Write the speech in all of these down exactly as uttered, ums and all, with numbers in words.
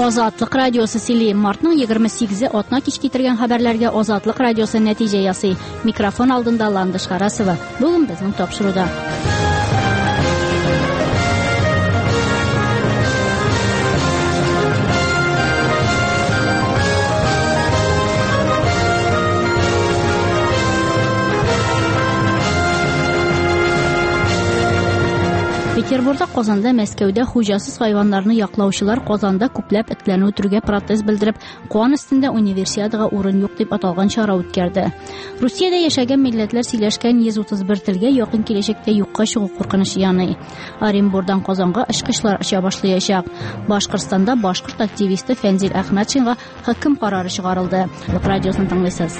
Озатлык радиосы сили мартның егерме сигезе атна кич китергән хәбәрләргә Озатлык радиосы нәтиҗә ясый. Микрофон алдында Ландыш Харасова. Бүген безнең тапшыруда. Петербургда, Казанда, Мәскәүдә хуҗасыз хайваннарны яклаучылар Казанда күпләп этләрне үтерүгә протест белдереп, Куан өстендә универсиадага урын юк дип аталган чара үткәрде. Русиядә яшәгән милләтләр сөйләшкән йөз утыз бер телгә якын киләчәктә юкка чыгу куркынышы яный. Оренбургдан Казанга очкычлар оча башлаячак. Башкортстанда башкорт активисты Фәнзил Әхмәтшинга хөкем карары чыгарылды. Радиосын тыңлыйсыз.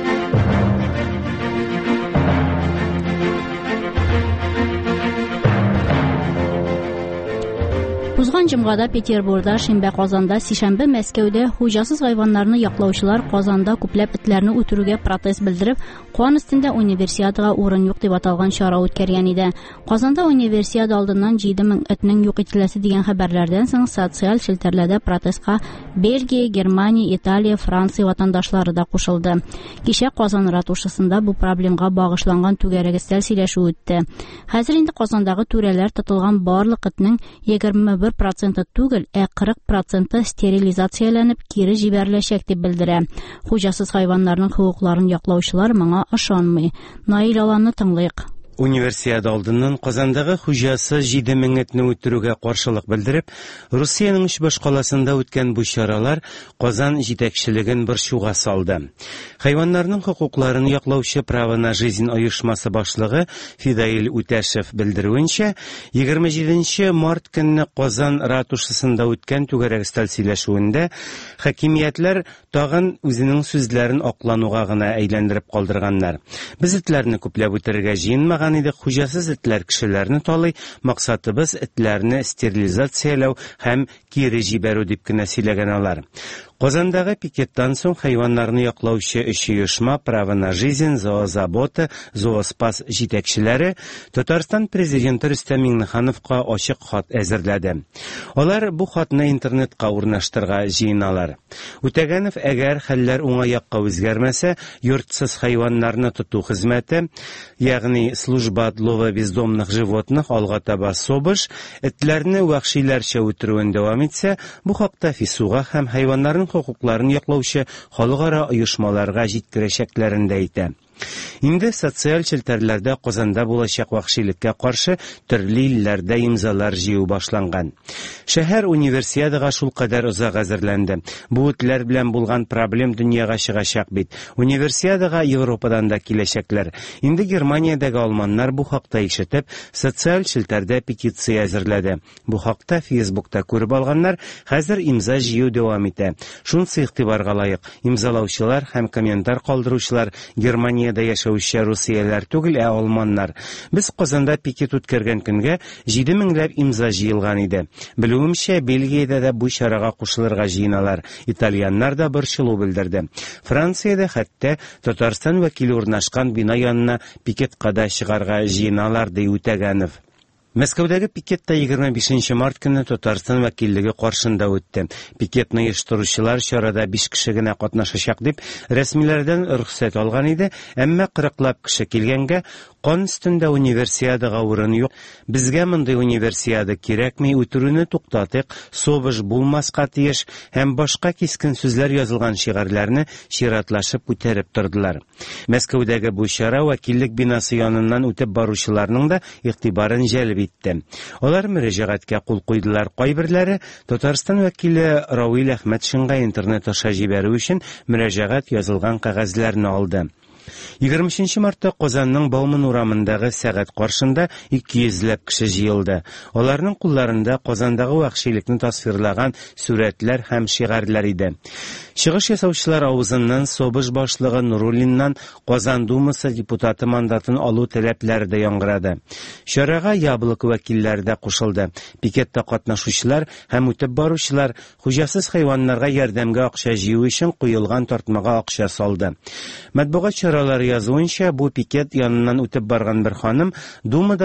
Узган җомгада Петербургда, Шимбә Казанда, Сишәмбе Мәскәүдә хуҗасыз хайваннарны яклаучылар Казанда күпләп этләрне үтерүгә протест белдереп, Куан өстендә универсиадага урын юк дип аталган чара үткәргән иде. Казанда универсиада алдыннан җиде мең этнең юк ителәсе дигән хәбәрләрдән соң социаль челтәрләрдә протестка Бельгия, Германия, Италия, Франция ватандашлары да кушылды. Кичә Казан ратушасында бу проблемага багышланган түгәрәк өстәл сөйләшү үтте. Хәзер инде Казандагы түрәләр тотылган барлык этнең егерме бер проценты түгел, ә кырык проценты стерилизацияләнеп кире җибәреләчәк дип белдерә. Хуҗасыз хайваннарның хукукларын яклаучылар моңа ышанмый. Наил Аланны тыңлыйк. Универсиада алдыннан Казандагы хуҗасы җиде мең этне үтерүгә каршылык белдереп, Русиянең үч баш каласында үткән бу чаралар Казан җитәкчелеген борчуга салды. Хайваннарның хукукларын яклаучы Право на жизнь оешмасы башлыгы Фидаил Үтәшев белдерүенчә, егерме җиденче март көнне Казан ратушасында үткән түгәрәк өстәл сөйләшүендә хакимиятләр тагын үзенең сүзләрен аклануга гына әйләндереп калдырганнар. Без этләрне күпләп үтерергә җыенмаган идек, хуҗасыз этләр кешеләрне талый, максатыбыз этләрне стерилизацияләү һәм кире җибәрү дип кенә сөйләгән алар. Казандагы пикеттан соң хайваннарны яклаучы өч оешма Право на жизнь, Зоозабота, Зооспас җитәкчеләре Татарстан президенты Рөстәм Миңнехановка ачык хат әзерләде. Алар бу хатны интернетка урнаштырырга җыеналар. Үтәгәнов, әгәр хәлләр уңаякка үзгәрмәсә, йортсыз хайваннарны тоту хезмәте, ягъни служба отлова бездомных животных алга таба СОБыш, этләрне вахшиләрчә үтерүен дәвам итсә, бу хакта ФИСУга һәм хайваннарның хукукларын яклаучы халыкара оешмаларга җиткерәчәкләрен дә әйтә. Инде социаль челтәрләрдә Казанда булачак вахшилеккә каршы төрле илләрдә имзалар җыю башланган. Шәһәр универсиадага шул кадәр озак әзерләнде. Бу этләр белән булган проблем дөньяга чыгачак бит. Универсиадага Европадан да киләчәкләр. Инде Германиядәге алманнар бу хакта ишетеп, социаль челтәрдә петиция әзерләде. Бу хакта Фейсбукта күреп алганнар хәзер имза җыю дәвам итә. Шунысы игътибарга лаек. Имзалаучылар һәм комментар калдыручылар Германия да яшәүче русияләр түгел, ә алманнар. Без Казанда пикет үткәргән көнгә җиде меңләп имза җыелган иде. Белүемчә, Бельгиядә дә бу чарага кушылырга җыеналар. Итальяннар да борчылу белдерде. Франциядә хәтта Татарстан вәкиле урнашкан бина янына пикетка да чыгарга җыеналар, ди Үтәгәнов. Мәскәүдәге пикетта егерме бишенче март көнне Татарстан вәкиллеге каршында үтте. Пикетны оештыручылар чарада биш кеше генә катнашачак дип рәсмиләрдән рөхсәт алган иде, әмма кырыклап кеше килгәнгә кан өстендә универсиадага урын юк. Безгә мондый универсиада кирәкми, үтерүне туктатыйк, СОБыш булмаска тиеш һәм башка кискен сүзләр язылган шигырьләрне чиратлашып үтереп тордылар. Мәскәүдәге бу чара вәкиллек бинасы яныннан үтеп баручыларның да игътибарын җәлеп итте. Алар мөрәҗәгатькә кул куйдылар. Кайберләре Татарстан вәкиле Равил Әхмәтшинга интернет аша җибәрү өчен мөрәҗәгать язылган кәгазьләрне алды. егерменче мартта Казанның Бауман урамындагы сәгать каршында ике йөзләп кеше җыелды. Аларның кулларында Казандагы вахшилекне тасвирлаган сүрәтләр һәм шигырьләр иде. Чыгыш ясаучылар авызыннан СОБыш башлыгы Нуруллиннан Казан Думасы депутаты мандатын алу таләпләре дә яңгырады. Чарага Яблык вәкилләре дә кушылды. Пикетта катнашучылар һәм үтеп баручылар хуҗасыз хайваннарга ярдәмгә акча җыю өчен куелган тартмага акча салды. Матбугат чаралары язуынча, бу пикет яныннан үтеп барган бер ханым Думада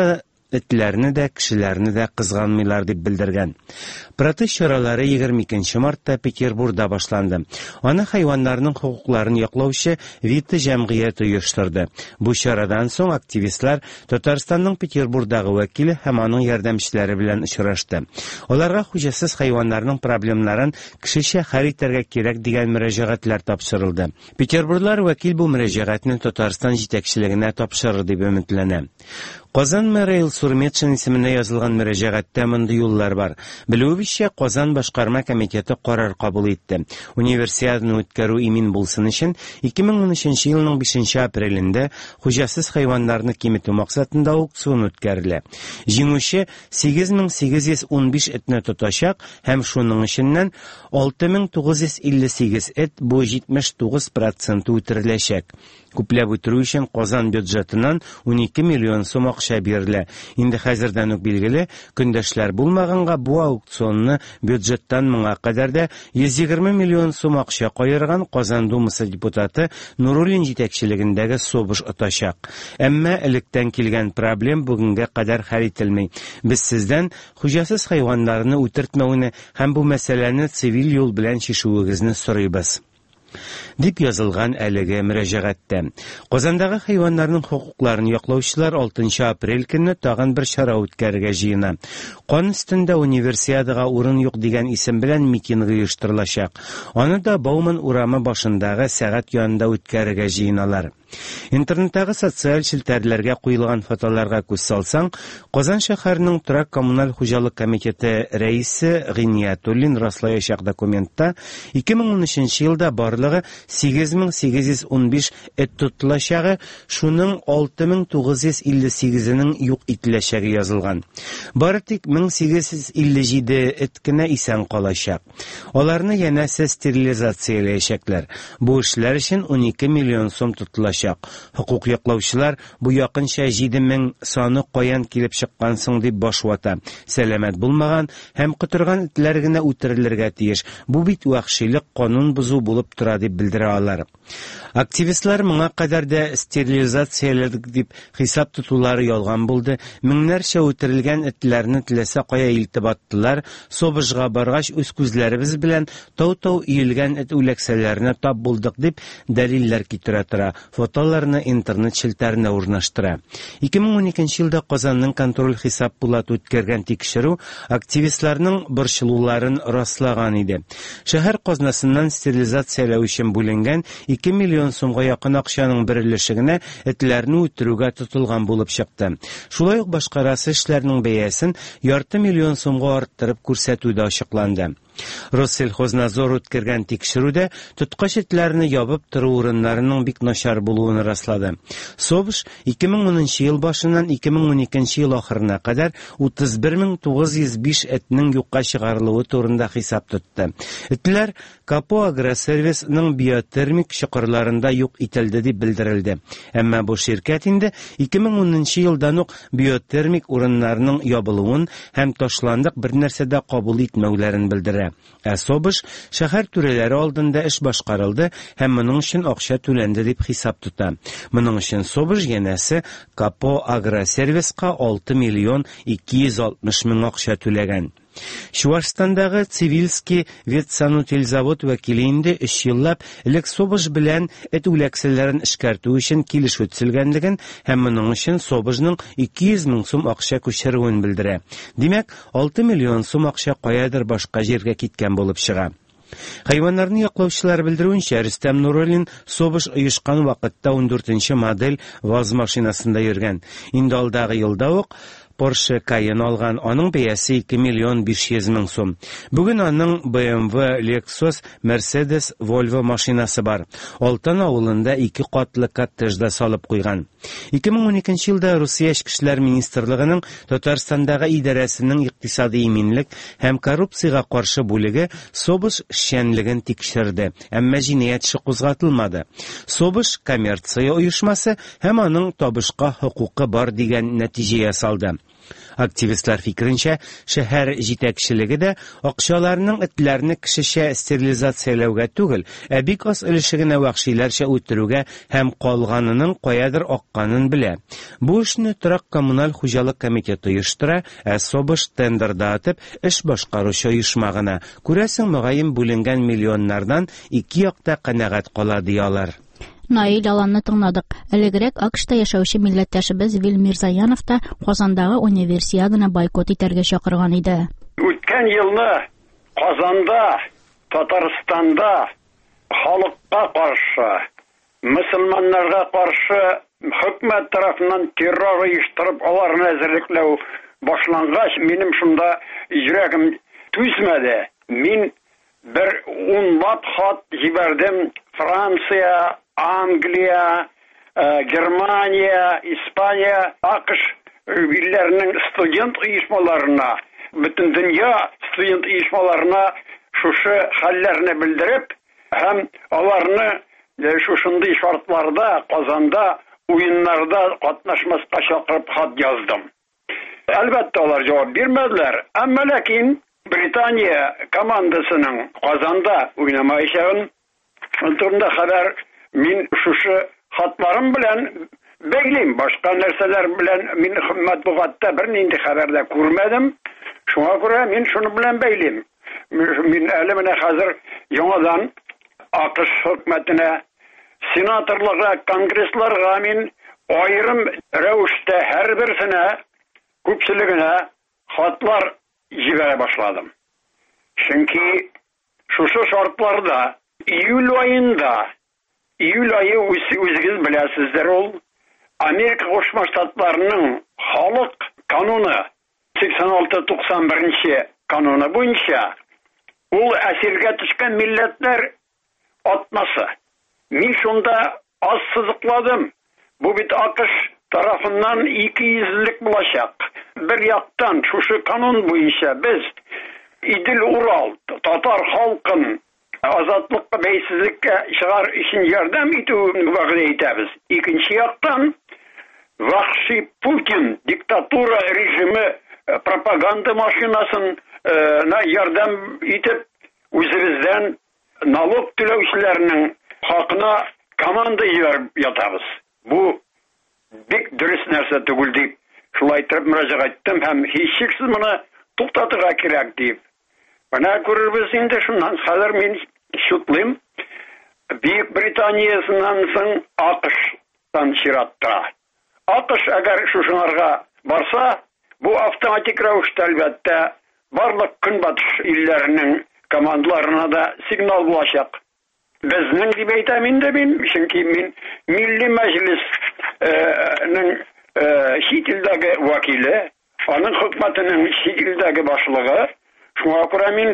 этләрне дә, кешеләрне дә кызганмыйлар дип белдергән. Протест чаралары егерме икенче мартта Петербургда башланды. Аны хайваннарның хокукларын яклаучы Вита җәмгыяте оештырды. Бу чарадан соң активистлар Татарстанның Петербургдагы вәкиле һәм аның ярдәмчеләре белән очрашты. Аларга хуҗасыз хайваннарның проблемнарын кешечә хәл итәргә кирәк дигән мөрәҗәгатьләр тапшырылды. Петербурглар вәкил бу мөрәҗәгатьне Татарстан җитәкчелегенә тапшырыр дип үмитләнә. Казан мэры Илсур Метшин исеменә язылган мөрәҗәгатьтә мондый юллар бар. Белүебезчә, Казан башкарма комитеты карар кабул итте. Универсиаданы үткәрү имин булсын өчен ике мең унөченче елның бишенче апрелендә хуҗасыз хайваннарны киметү максатында аукцион үткәрелә. Җиңүче сигез мең сигез йөз унбиш этне тотачак һәм шуның эченнән алты мең тугыз йөз илле сигез эт, бу җитмеш тугыз процент үтереләчәк. Күпләп үтерү өчен Казан бюджетыннан унике миллион сум акча бирелә. Инде хәзердән үк билгеле, көндәшләр булмаганга бу аукционны бюджеттан моңа кадәр дә йөз егерме миллион сум акча каерган Казан Думасы депутаты Нуруллин җитәкчелегендәге Собыш отачак. Әмма электән килгән проблем бүгенгә кадәр хәл ителми. Без сездән хуҗасыз хайваннарны үтертмәүне һәм бу мәсьәләне цивил юл белән чишүегезне сорыйбыз, дип язылган әлеге мөрәҗәгатьтә. Казандагы хайваннарның хокукларын яклаучылар алтынчы апрель көнне тагын бер чара үткәрергә җыена. Кан өстендә универсиадага урын юк дигән исем белән митинг оештырылачак. Аны да Бауман урамы башындагы сәгать янында үткәрергә җыеналар. Интернеттагы социаль челтәрләргә куелган фотоларга күз салсаң, Казан шәһәренең торак коммуналь хуҗалык комитеты рәисе Гыйниятуллин раслаячак документта ике мең унөченче елда барлыгы сигез мең сигез йөз унбиш эт тотылачагы, шуның алты мең тугыз йөз илле сигезенең юк ителәчәге язылган. Бары тик мең сигез йөз илле җиде эт кенә исән калачак. Аларны янәсе стерилизацияләячәкләр. Бу эшләр өчен унике миллион сум тотылачак. Хукук яклаучылар бу якынча җиде мең саны каян килеп чыккан соң дип баш вата. Сәламәт булмаган һәм кытырган этләр генә үтерелергә тиеш. Бу бит вахшилек, канун бузу булып тора дип белдерә алар. Активистлар моңа кадәр дә стерилизацияләдек дип хисап тотулары ялган булды. Меңнәрчә үтерелгән этләрне теләсә кая илтеп аттылар. Собыжга баргач үз күзләребез белән тау-тау иелгән эт үләксәләрне тап булдык дип дәлилләр китерә тора. Фотоларны интернет челтәренә урнаштыра. ике мең уникенче елда Казанның контроль хисап булат үткәргән тикшерү активистларның борчылуларын раслаган иде. Шәһәр казнасыннан стерилизацияләү өчен бүленгән ике миллион сумга якын акчаның бер өлешегенә этләрне үтерүгә тотылган булып чыкты. Шулай ук башкарасы эшләрнең бәясен ярты миллион сумга арттырып күрсәтү дә ачыкланды. Россельхознадзор үткәргән тикшерүдә тоткач этләрне ябып тору урыннарының бик начар булуын раслады. Собыш ике мең унынчы ел башыннан ике мең уникенче ел ахырына кадәр утыз бер мең тугыз йөз биш этнең юкка чыгарылуы турында хисап тотты. Этләр Капо Агросервисның биотермик чокырларында юк ителде дип белдерелде. Әмма бу ширкәт инде ике мең унынчы елдан ук биотермик урыннарның ябылуын һәм ташландык бер нәрсә дә кабул итмәүләрен белдерә. Ә Собыш шәһәр түрәләре алдында эш башкарылды һәм моның өчен акча түләнде дип хисап тота. Моның өчен Собыш янәсе Капо Агросервиска алты миллион ике йөз алтмыш мең акча түләгән. Чувашстандагы Цивильский ветсанутельзавод вәкиле инде өч еллап элек Собыш белән эт үләксәләрен эшкәртү өчен килешү төзелгәнлеген һәм моның өчен Собышның ике йөз мең сум акча күчерүен белдерә. Димәк, алты миллион сум акча каядыр башка җиргә киткән булып чыга. Хайваннарны яклаучылар белдерүенчә, Рөстәм Нуруллин Собыш оешкан вакытта ундүртенче модель ВАЗ машинасында йөргән. Инде алдагы елда ук Porsche Cayenne алган, аның бәясе ике миллион биш йөз мең сум. Бүген аның бэ эм вэ, Lexus, Mercedes, Volvo машинасы бар. Алтын авылында ике катлы коттеджда салып куйган. ике мең уникенче елда Русия эчке эшләр министрлыгының Татарстандагы идарәсенең икътисади иминлек һәм коррупциягә каршы бүлеге Собыш эшчәнлеген тикшерде, әмма җинаять эше кузгатылмады. Собыш коммерция оешмасы һәм аның табышка хокукы бар дигән нәтиҗә ясалды. Активистлар фикеренчә, шәһәр җитәкчелеге дә акчаларның этләрне кешечә стерилизацияләүгә түгел, ә бик аз өлеше генә вәхшиләрчә үтерүгә һәм калганының каядыр акканын белә. Бу эшне торак коммуналь хуҗалык комитеты оештыра, ә Собыш тендерда атып эш башкаручы оешма гына. Күрәсең, мөгаен бүленгән миллионнардан ике якта канәгать кала диялар. Наил Аланны тыңладык. Элегрәк АКШта яшәүче милләттәшебез Вил Мирзаянов та Казандагы универсиаданы бойкот итәргә чакырган иде. Үткән елны Казанда, Татарстанда халыкка каршы, мөселманнарга каршы хөкүмәт тарафыннан террор оештырып, аларны әзерлекләү башлангач, минем шунда йөрәгем түзмәде. Мин бер унлап хат җибәрдем Франция, Англия, Германия, Испания, АКШ илләренең студент оешмаларына, бөтен дөнья студент оешмаларына шушы хәлләрне белдереп, һәм аларны шушындый шартларда Казанда уеннарда катнашмаска чакырып хат яздым. Әлбәттә, алар җавап бирмәделәр. Әмма ләкин Британия командасының Казанда уйнамаячагын турында хәбәр мин шушы хатларым белән бәйлим. Башка нәрсәләр белән мин матбугатта бернинди хәбәрдә күрмәдем. Шуңа күрә мин шуны белән бәйлим. Мин әле менә хәзер яңадан АКШ хөкүмәтенә, сенаторларга, конгрессларга мин аерым рәвештә һәрберсенә, күпчелегенә хатлар җибәрә башладым. Чөнки шушы шартларда июль айында, июль айы үзегез беләсездер, ул Америка Кушма Штатларының халык кануны сиксән алты туксан беренче кануны буенча ул әсиргә төшкән милләтләр атнасы. Мин шунда аз сызыкладым. Бу бит АКШ тарафыннан ике йөзлек булачак. Бер яктан шушы канун буенча без Идел Урал татар халкын азатлыкка, бәйсезлеккә чыгар өчен ярдәм итүне вәгъдә итәбез. Икенче яктан вахши Путин диктатура режимы пропаганда машинасын на ярдәм итеп үзебездән налог түләүчеләрнең хакына команда җибәреп ятабыз. Бу бик дөрес нәрсә түгел дип шулай итеп мөрәҗәгать иттем һәм һичшиксез моны туктатырга кирәк дип. Менә күрербез инде шуннан хәзер мин шутлыйм. Бөек Британиясыннан соң АКШтан чираттыра. АКШ әгәр шушыларга барса, бу автоматик рәвештә әлбәттә барлык көнбатыш илләренең командаларына да сигнал булачак. Безнең дип әйтәм инде мин, чөнки мин Милли Мәҗлеснең чит илдәге вәкиле, аның хөкүмәтенең чит илдәге башлыгы. Шуңа күрә мин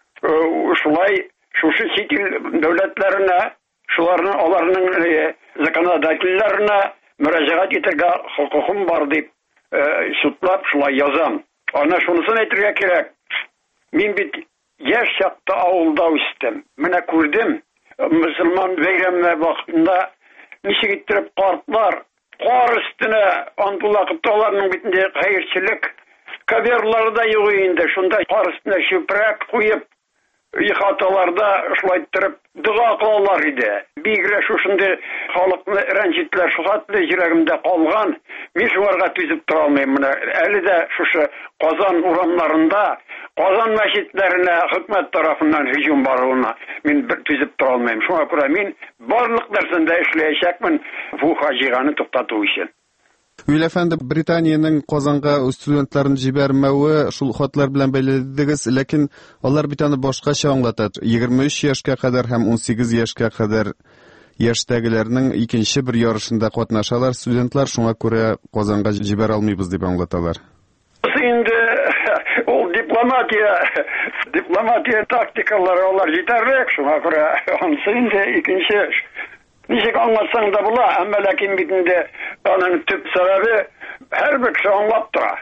шулай шушы чит ил дәүләтләренә, шуларның аларның законодательләренә мөрәҗәгать итәргә хокукым бар дип судлап шулай язам. Ана шунысын әйтергә кирәк. Мин бит яшь чакта авылда үстем. Менә күрдем, мөселман бәйрәмнәр вакытында ничек иттереп картлар кар өстенә антулакып аларның битендә хәерчелек каверлары да юк инде. Шунда кар өстенә чүпрәк куеп ихаталарда шулай иттереп дуга кылалар иде. Бигрәк шушындай халыкны рәнҗитләр шугатлы йөрәгемдә калган. Мин шуларга түзеп тора алмыйм. Менә әле дә шушы Казан урамнарында, Казан мәчетләренә хөкүмәт тарафыннан һөҗүм баруына мин бер түзеп тора алмыйм. Шуңа күрә мин барлык нәрсәдә эшләячәкмен бу фаҗиганы туктату өчен. Вил әфәнде, Британияның Казанга студентларын җибәрмәве шул хатлар белән бәйледегез, ләкин алар бит аны башкача аңлата. егерме өч яшькә кадәр һәм унсигез яшькә кадәр яшьтәгеләрнең икенче бер ярышында катнашалар студентлар, шуңа күрә Казанга җибәрә алмыйбыз дип аңлаталар. Инде ул дипломатия, дипломатия тактикалары алар җитәрлек, шуңа күрә анысы инде икенче. Ничек аңлатсаң да була, әмма ләкин бит инде аның төп сәбәбе һәрбер кеше аңлап тора.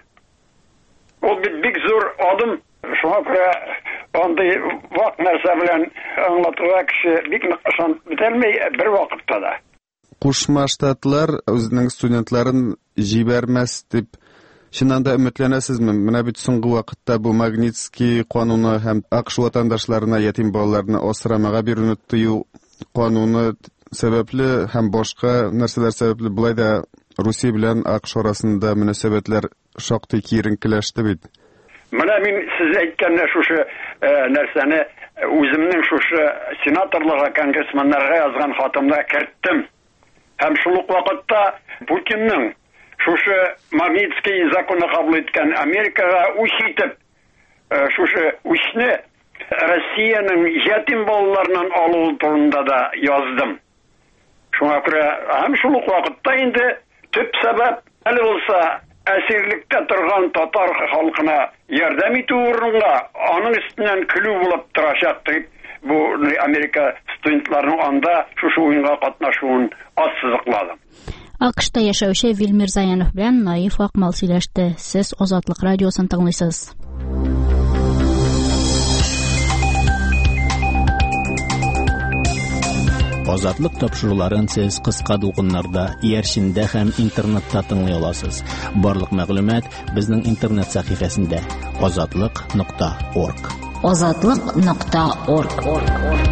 Ул бит бик зур адым, шуңа күрә андый вак нәрсә белән аңлатырга кеше бик нык ышанып бетелмәй бер вакытта да. Кушма Штатлар үзенең студентларын җибәрмәс дип Чыннан да өметләнәсезме? Менә бит соңгы вакытта бу Магнитский кануны һәм АКШ ватандашларына ятим балаларны асрамага бирүне тыю кануны сәбәпле һәм башка нәрсәләр сәбәпле булай да Русия белән АКШ арасында мөнәсәбәтләр шактый киеренкеләште бит. Менә мин сез әйткәндә шушы нәрсәне үземнең шушы сенаторларга, конгрессменнарга язган хатымда керттем. Һәм шул ук вакытта Путинның шушы Магнитский законы кабул иткән Америкага үч итеп, шушы үчне Россиянең ятим балаларынан алу турында да яздым. Шуңа күрә һәм шул ук вакытта инде төп сәбәп әле булса әсирлектә торган татар халкына ярдәм итү урынга аның өстеннән көлү булып торачак дип бу Америка студентларының анда шушы уенга катнашуын ассызыкладым. АКШта яшәүче Вилмир Заянов белән Наиф Акмал сөйләште. Сез Азатлык радиосын тыңлыйсыз. Азатлык тапшыруларын сез кыска дулкыннарда, иярчендә һәм интернетта тыңлый аласыз. Барлык мәгълүмат безнең интернет сәхифәсендә азатлык нокта орг. азатлык нокта орг.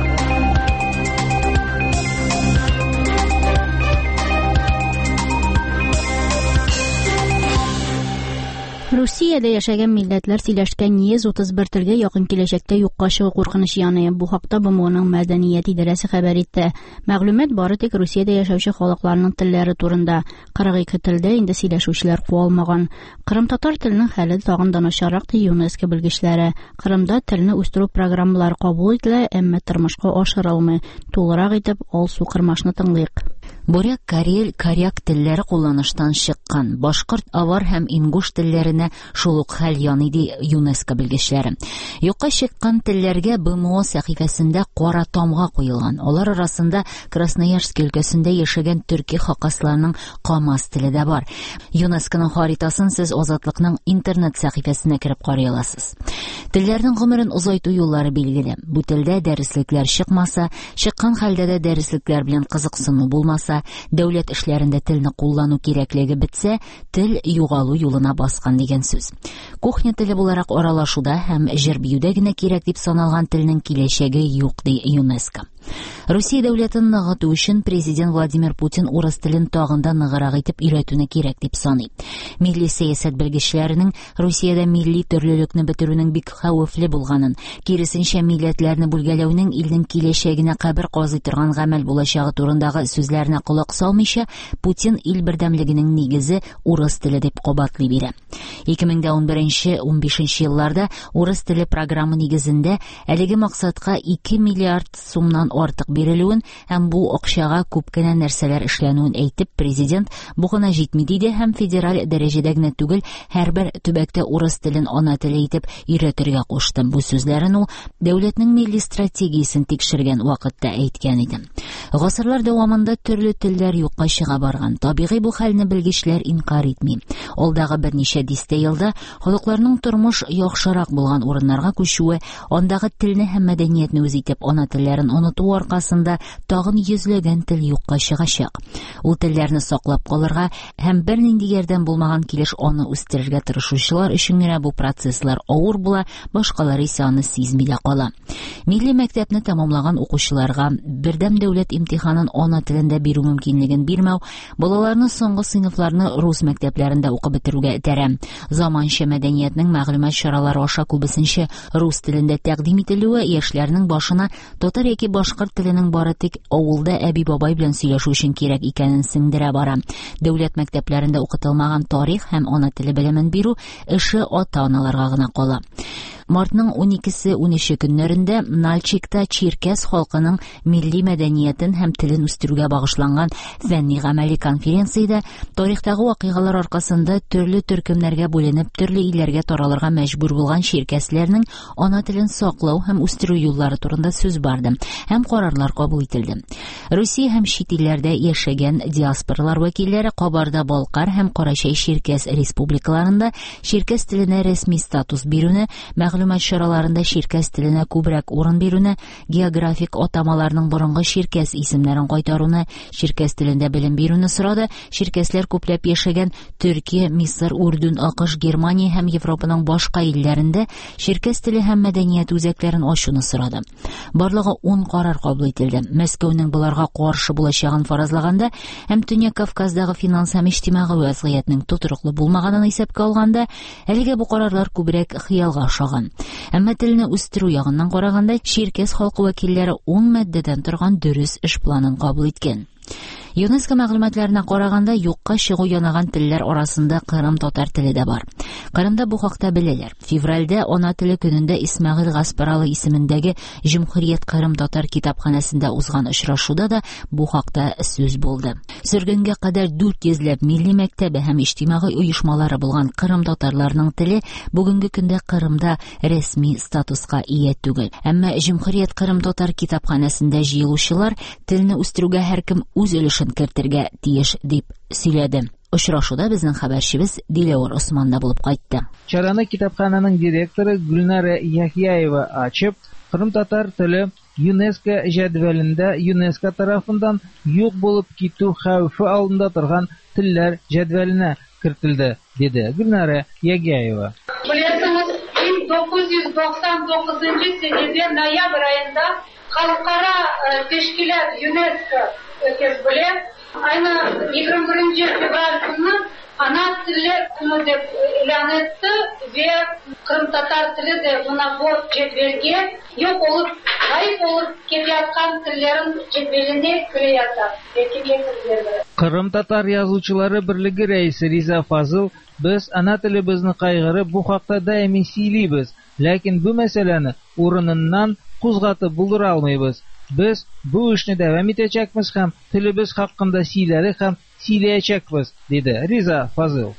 Русиядә яшәгән милләтләр сөйләшкән йөз утыз бер телгә якын киләчәктә юкка чыгу куркыныч яный. Бу хакта БМОның мәдәният идарәсе хәбәр итте. Мәгълүмат бары тик Русиядә яшәүче халыкларның телләре турында. кырык ике телдә инде сөйләшүчеләр куалмаган. Кырым-татар теленең хәле тагын да начаррак ди ЮНЕСКО белгечләре. Кырымда телне үстерү программалары кабул ителә, әмма тормышка ашырылмый. Тулырак итеп алсу кырмашны тыңлыйк. Буряк, карел, коряк телләре кулланыштан чыккан. Башкорт, авар һәм ингуш телләренә шул ук хәл яный ди ЮНЕСКО белгечләре. Юкка чыккан телләргә БМО сәхифәсендә кара тамга куелган. Алар арасында Красноярск өлкәсендә яшәгән төрки хакасларның Камаз теле дә бар. ЮНЕСКОның харитасын сез Азатлыкның интернет сәхифәсенә кирип карый аласыз. Телләрнең гомерен озайту юллары билгеле. Бу телдә дәреслекләр чыкмаса, чыккан хәлдә дә дәреслекләр белән кызыксыну булмаса, дәүләт эшләрендә телне куллану кирәклеге бетсә, тел югалу юлына баскан дигән сүз. Кухня теле буларак аралашуда һәм җыр биюдә генә кирәк дип саналган телнең киләчәге юк ди ЮНЕСКО. Русия дәүләтен ныгыту өчен президент Владимир Путин урыс телен тагында ныгырак итеп өйрәтүне кирәк дип саный. Милли сәясәт белгечләренең Русиядә милли төрлелекне бетерүнең бик хәвефле булганын, киресенчә милләтләрне бүлгәләүнең илнең киләчәгенә кабер казый торган гамәл булачагы турындагы сүзләренә колак салмыйча, Путин ил бердәмлегенең нигезе урыс теле дип кабатлый бирә. ике мең унберенче - унбишенче елларда урыс теле программа нигезендә әлеге максатка ике миллиард сумнан артык бирелүен һәм бу акчага күп кенә нәрсәләр эшләнүен әйтеп, президент бу гына җитми диде һәм федераль дәрәҗәдә генә түгел, һәрбер төбәктә урыс телен ана теле итеп өйрәтергә кушты. Бу сүзләрен ул дәүләтнең милли стратегиясен тикшергән вакытта әйткән иде. Гасырлар дәвамында төрле телләр юкка чыга барган. Табигый бу хәлне белгечләр инкар итми. Алдагы берничә дистә елда халыкларның тормыш яхшырак булган урыннарга күчүе, андагы телне һәм мәдәниятне үз итеп ана телләрен оныту аркасында тагын йөзләгән тел юкка чыгачак. Ул телләрне саклап калырга һәм бернинди ярдәм булмаган килеш аны үстерергә тырышучылар өчен генә бу процесслар авыр була, башкалары исә аны сизми дә кала. Милли мәктәпне тәмамлаган укучыларга бердәм дәүләт имтиханын ана телендә бирү мөмкинлеген бирмәү, балаларны соңгы сыйныфларны рус мәктәпләрендә укып бетерүгә этәрә. Заманча мәдәниятнең мәгълүмат чаралары аша күбесенчә рус телендә тәкъдим ителүе яшьләрнең башына татар яки башкорт теленең бары тик авылда әби-бабай белән сөйләшү өчен кирәк икәнен сеңдерә бара. Дәүләт мәктәпләрендә укытылмаган тарих һәм ана теле белемен бирү эше ата-аналарга гына кала. Мартның уникесе - унөче көннәрендә Нальчикта Черкес халкының милли мәдәниятен һәм телен үстерүгә багышланган фәнни-гамәли конференцияда тарихтагы вакыйгалар аркасында төрле төркемнәргә бүленеп, төрле илләргә таралырга мәҗбүр булган черкесләрнең ана телен саклау һәм үстерү юллары турында сүз барды һәм карарлар кабул ителде. Русия һәм чит илләрдә яшәгән диаспоралар вәкилләре Кабарда-Балкар һәм Карачай Черкес республикаларында черкес теленә рәсми статус бирүне, мәгълүмат чараларында чиркәс теленә күбрәк урын бирүне, географик атамаларның борынгы чиркәс исемнәрен кайтаруны, чиркәс телендә белем бирүне сорады. Чиркәсләр күпләп яшәгән Төркия, Мисыр, Үрдүн, АКШ, Германия һәм Европаның башка илләрендә чиркәс теле һәм мәдәният үзәкләрен ачуны сорады. Барлыгы ун карар кабул ителде. Мәскәүнең буларга каршы булачагын фаразлаганда һәм Төньяк Кавказдагы финанс һәм иҗтимагый вазгыятьнең тутыруклы булмаганын исәпкә алганда, әлегә бу карарлар күбрәк хыялга ошаган. Әмма телне үстерү ягыннан караганда, чиркәс халкы вәкилләре ун маддәдән торган дөрес эш планын кабул иткән. ЮНЕСКО мәгълүматларына караганда, юкка чыгу янаган телләр арасында кырым татар теле дә бар. Кырымда бу хакта беләләр. Февральдә ана теле көнендә Исмәгыйль Гаспаралы исемендәге Җөмһүрият кырым татар китапханәсендә узган очрашуда да бу хакта сүз булды. Сөргөнгә кадәр дүрт йөзләп милли мәктәбе һәм иҗтимагый оешмалары булган кырым татарларының теле бүгенге көндә Кырымда рәсми статуска ия түгел. Әмма Җөмһүрият кырым татар китапханәсендә җыелучылар телне үстерүгә һәркем үз өлешен кертергә тиеш дип сөйләде. Очрашуда безнең хәбәрчебез Диләвар Усман да булып кайтты. Чараны китапхананың директоры Гүлнара Яхьяева ачып, кырым татар теле ЮНЕСКО җәдвәлендә ЮНЕСКО тарафыннан юк булып китү хәвефе алдында торган телләр җәдвәленә кертелде, диде Гүлнара Яхьяева. bin dokuz yüz doksan dokuzuncu senede noyabr ayında Halkara Teşkilat UNESCO ötesbile aynı yigirma birinci fevral günü ana tili günü de ilan etti ve Kırım Tatar tili de buna bu cetvelge yok olup kayıp olup ketayotgan tillerin cetveline köre yatar. Kırım Tatar yazучылары берлеге рәисе Риза Фазыл, biz ana tilimizni кайгырып бу хакта даими сөйлибез, ләкин бу мәсьәләне урыныннан кузгатып булдыра алмыйбыз. Biz bu эшне дәвам итәчәкбез һәм телебез хакында сөйләре һәм сөйләячәкбез, диде Риза Фазыл.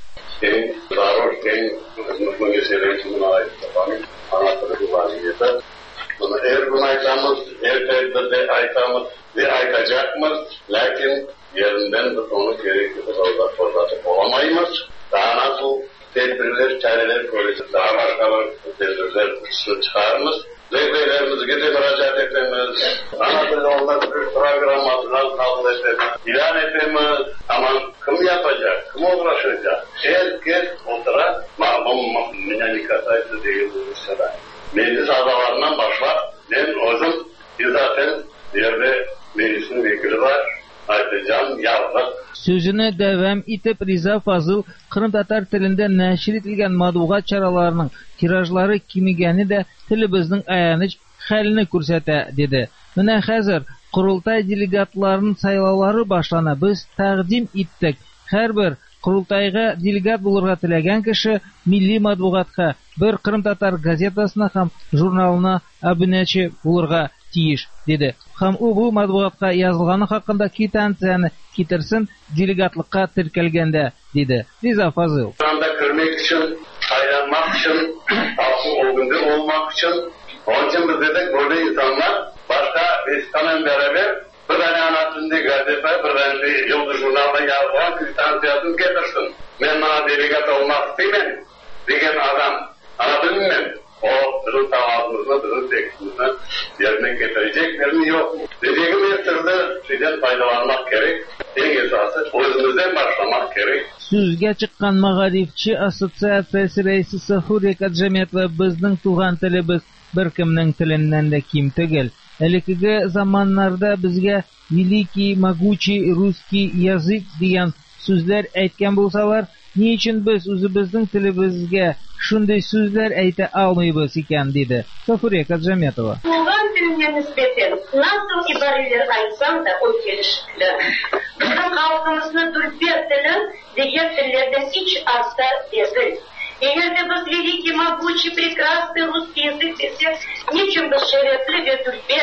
Bunu her gün aytamız, her tedbirde aytamız ve aytacakmız. Lakin yerinden onu gerekli fırlatıp olamayız. Daha nasıl tedbirler, çareler koyacağız. Daha başka tedbirler çıkarmız. Lehvelerimize de müracaat etmemiz. Anadolu yolda bir program adından kabul etmemiz. İlan etmemiz. Ama kim yapacak, kim uğraşacak? Herkes otura, malum münyanikataydı değil bu sıra. Meclis adalarından başlar. Ben özüm zaten yerde meclisin vekili var. Aytacağım yalnız. Sözünü devam itip Riza Fazıl, Kırım Tatar tilinde nəşr etilgən matbuat çaralarının tirajları kimigəni də tilibizning ayanıç xəlini күрсәтә, dedi. Менә хәзер Qurultay делегатlarının сайлаулары башлана. Biz тәкъдим иттек. Һәрбер Qurultayga делегат булырга теләгән кеше милли матбугатка, bir Kırım Tatar газетасына һәм журналына абунәче булырга тиеш, dedi. Һәм у бу матбугатка язылганы хакында квитанцияны китерсен делегатлыкка теркәлгәндә, dedi. Риза Фазыл. Анда көрмәк өчен, сайланмак өчен, алсу огында olmak için, onun için bizde de böyle insanlar başka İslam'la beraber bir tane anasında gazete, bir tane yıldız jurnalda yazılan kvitansiyasyonu getirsin. Ben bana delegat olmak istemem diyen adam, anladın mı? O bizim tavazımızda, bizim tekstimizde yerine getireceklerini yok. Dediğim yettirdi, sizden faydalanmak gerek. En esası özümüzden başlamak gerek. Сүзгә чыккан Мәгарифче ассоциациясе рәисе Сафур Якаджаметова, безнең туган телебез беркемнең теленнән дә ким түгел. Элекеге заманнарда безгә великий, могучий русский язык дигән сүзләр әйткән булсалар, ни өчен без үзебезнең телебезгә шундый сүзләр әйтә алмыйбыз икән, диде Сафур Якаджаметова. Туган теленә нисбәтән nasıl ibareler aytsam da o gelişikli. Bizim halkımızın Türkçe tili diğer tillerden hiç azda değil. Eğer de biz великий, могучий, прекрасный русский языk desek, niçin biz şerefli ve Türkçe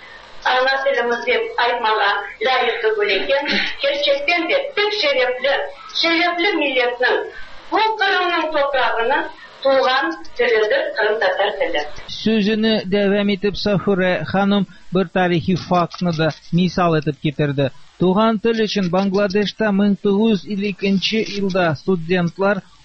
ana tilimizi aytmağa layık görürken, gerçekten de tek şerefli, şerefli milletin bu Kırım'ın toprağını tuğan tilidir, Kırım Tatar tili. Sözünü devam etip Safure Hanım bir tarihi faktını da misal etip getirdi. Tuğan til için Bangladesh'ta ming to'qqiz yuz ellinchi yılda studentlar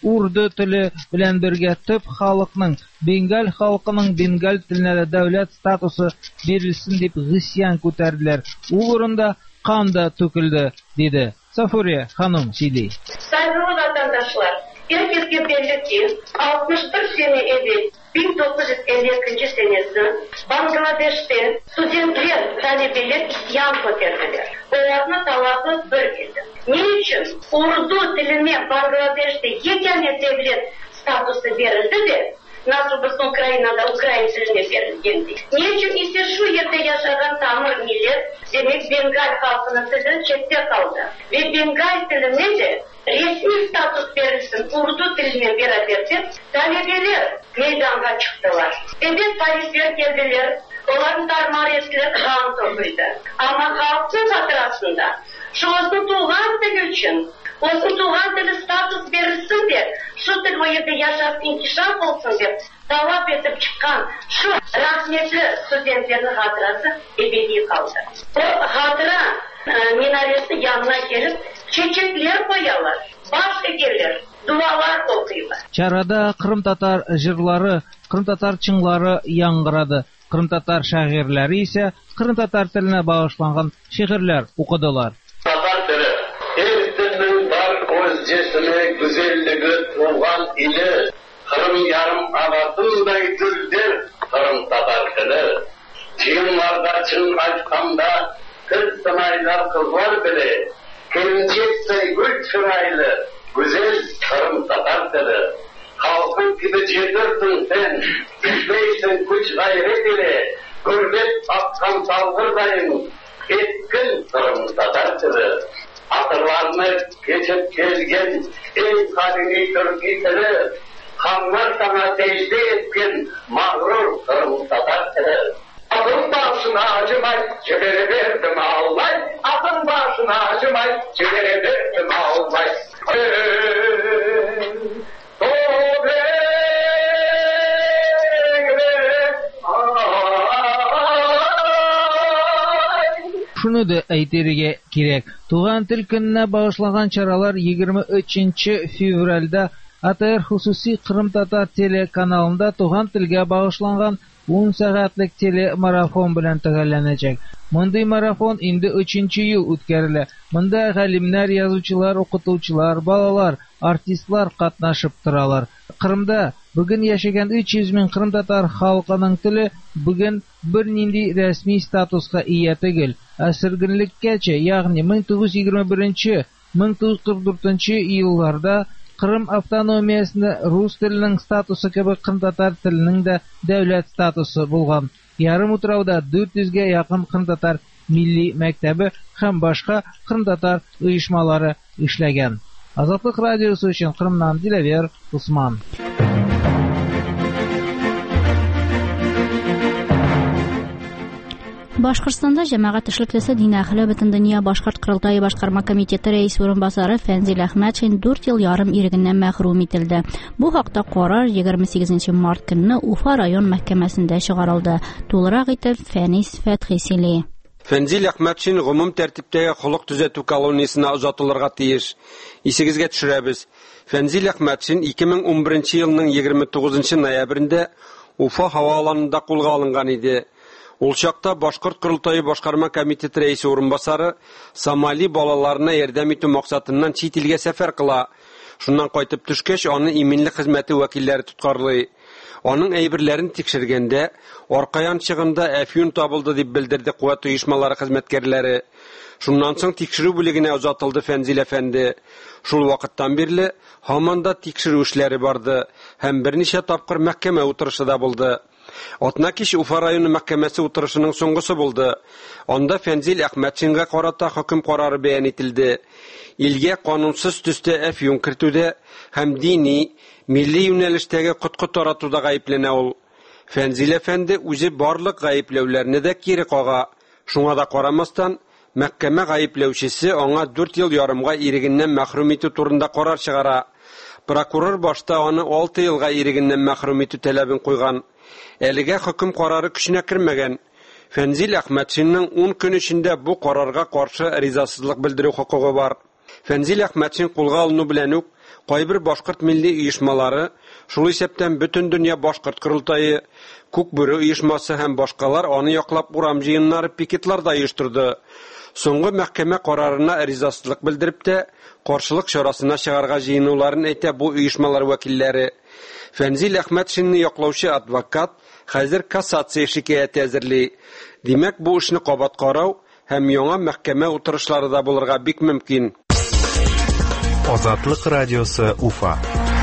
урду теле белән бергә төп халыкның, бенгал халкының бенгал теленә дәүләт статусы бирелсен дип гысьян күтәрделәр. Ул урында кан да түкелде, диде Сафурия ханым сөйли. Saygılı vatandaşlar, herkese belli ki altmış bir sene evvel bin dokuz yüz elli ikinci senesi Bangladeş'te studentler, talebeler isyan kotardılar. Onların talabı bir idi. Ne için? Urdu diline Bangladeş'te yegane devlet statusu verildi de nasıl bizim Ukrayna'da Ukrayna diline verildi. Ne için ise şu yerde yaşayan tamir millet demek Bengal halkının dili çekte kaldı. Ve Bengal diline de resmi status verilsin Urdu diline beraber talebeler meydana çıktılar. Evet polisler geldiler. Onların darmariyetleri kan topuydu. Ama halkın hatırasında şu olsun tuğan dili için olsun tuğan dili status verilsin de şu dil o yerde yaşasın inkişaf olsun de talep edip çıkan şu rahmetli studentlerin hatırası ebedi kaldı. O hatıra e, minaresi yanına gelip çiçekler koyarlar, baş ekerler, dualar okuyorlar. Çarada Kırım Tatar jıрлары, Kırım Tatar çыңлары яңгырады. Kırım Tatar şairləri ise Kırım Tatar teline bağışlanğan şiirlər okudular. Tatar tili, el dilinin var özcesini, güzelliği, tuğan ili, Kırım yarım avatınday dildir Kırım Tatar tili. Çığınlarda çın açkanda kız sanaylar kızlar bile, gelecekse gül çıraylı, güzel Kırım Tatar tili. Halkın gibi cedirsin sen, gitmeysin güç gayret ile, gurbet atkan salgırdayın, etkin Kırım Tatar tili. Hatırlarını geçip gelgen en kadini Türkiye tili, kanlar sana secde etkin mağrur Kırım Tatar tili. Atın başına acımay, cebere verdim ağlay, atın başına acımay, cebere verdim ağlay. Şunu da aytırıga керек. Туган тел көненә багышланган чаралар егерме өченче февральдә А Т Р хусуси Кырым Татар телеканалында туган телгә багышланган он сәгатьлек телемарафон белән төгәлләнәчәк. Мондый марафон инде өченче ел үткәрелә. Монда галимнәр, язучылар, укытучылар, балалар, артистлар катнашып торалар. Кырымда бүген яшәгән өч йөз мең Кырым Татар халкының теле бүген бернинди рәсми статуска ия түгел. Ә сөргенлеккәчә, ягъни мең тугыз йөз егерме беренче - мең тугыз йөз кырык дүртенче елларда Кырым автономиясында рус теленең статусы кебек Кырым Татар теленең дә дәүләт статусы булган. Ярым утрауда дүрт йөзгә якын Кырым Татар милли мәктәбе һәм башка Кырым Татар оешмалары эшләгән. Азатлык радиосы өчен Кырымнан Диләвер Усман. Башкортстанда җәмәгать эшлеклесе дин әһле бөтен дөнья башкорт кырылтайы башкарма комитеты рәис урынбасары Фәнзил Әхмәтшин дүрт ел ярым ирегеннән мәхрүм ителде. Бу хакта карар егерме сигезенче март көнне Уфа район мәхкәмәсендә чыгарылды. Тулырак итеп Фәнис Фәтхи сөйли. Фәнзил Әхмәтшин гомум тәртиптәге холык төзәтү колониясына озатылырга тиеш. Исегезгә төшерәбез. Фәнзил Әхмәтшин ике мең унберенче елның егерме тугызынчы ноябрендә Уфа һаваланында кулга алынган иде. Ул чакта Башкорт Кырылтайы башкарма комитеты рәисе урынбасары Сомали балаларына ярдәм итү максатыннан чит илгә сәфәр кыла. Шуннан кайтып төшкәч, аны иминлек хезмәте вәкилләре тоткарлый. Аның әйберләрен тикшергәндә, аркаян чыгында әфьюн табылды дип белдерде куәт оешмалары хезмәткәрләре. Шуннан соң тикшерү бүлегенә озатылды Фәнзил әфәнде. Шул вакыттан бирле һаман да тикшерү эшләре барды һәм берничә тапкыр мәхкәмә утырышы да булды. Атнакиш Уфа районы мәхкәмәсе утырышының соңгысы булды. Анда Фәнзил Әхмәтшингә карата хөкем карары бәян ителде. Илгә канунсыз төстә әфьюн кертүдә һәм дини, милли юнәлештәге коткы таратуда гаепләнә ул. Фәнзил әфәнде үзе барлык гаепләүләрне дә кире кага. Шуңа да карамастан, мәхкәмә гаепләүчесе аңа дүрт ел ярымга ирегеннән мәхрүм итү турында карар чыгара. Прокурор башта аны алты елга ирегеннән мәхрүм итү талабын куйган. Әлегә хөкем карары көченә кергән. Фәнзил Әхмәтшиннең ун көн эчендә бу карарга каршы ризасызлык белдерү хукугы бар. Фәнзил Әхмәтшин кулга алыну белән үк кайбер башкорт милли оешмалары, шул исәптән бөтен дөнья башкорт курултайы, Күкбүре оешмасы һәм башкалар аны яклап урам җыеннары, пикетларда оештырды. Соңгы мәхкәмә карарына ризасызлык белдереп тә, каршылык чарасына чыгарга җыенуларын әйтә бу оешмалар вәкилләре. Фәнзил Әхмәтшинне яклаучы адвокат хәзер кассация шикаяте әзерли. Димәк, бу эшне кабат карау һәм яңа мәхкәмә утырышлары да булырга бик мөмкин. Азатлык радиосы Уфа.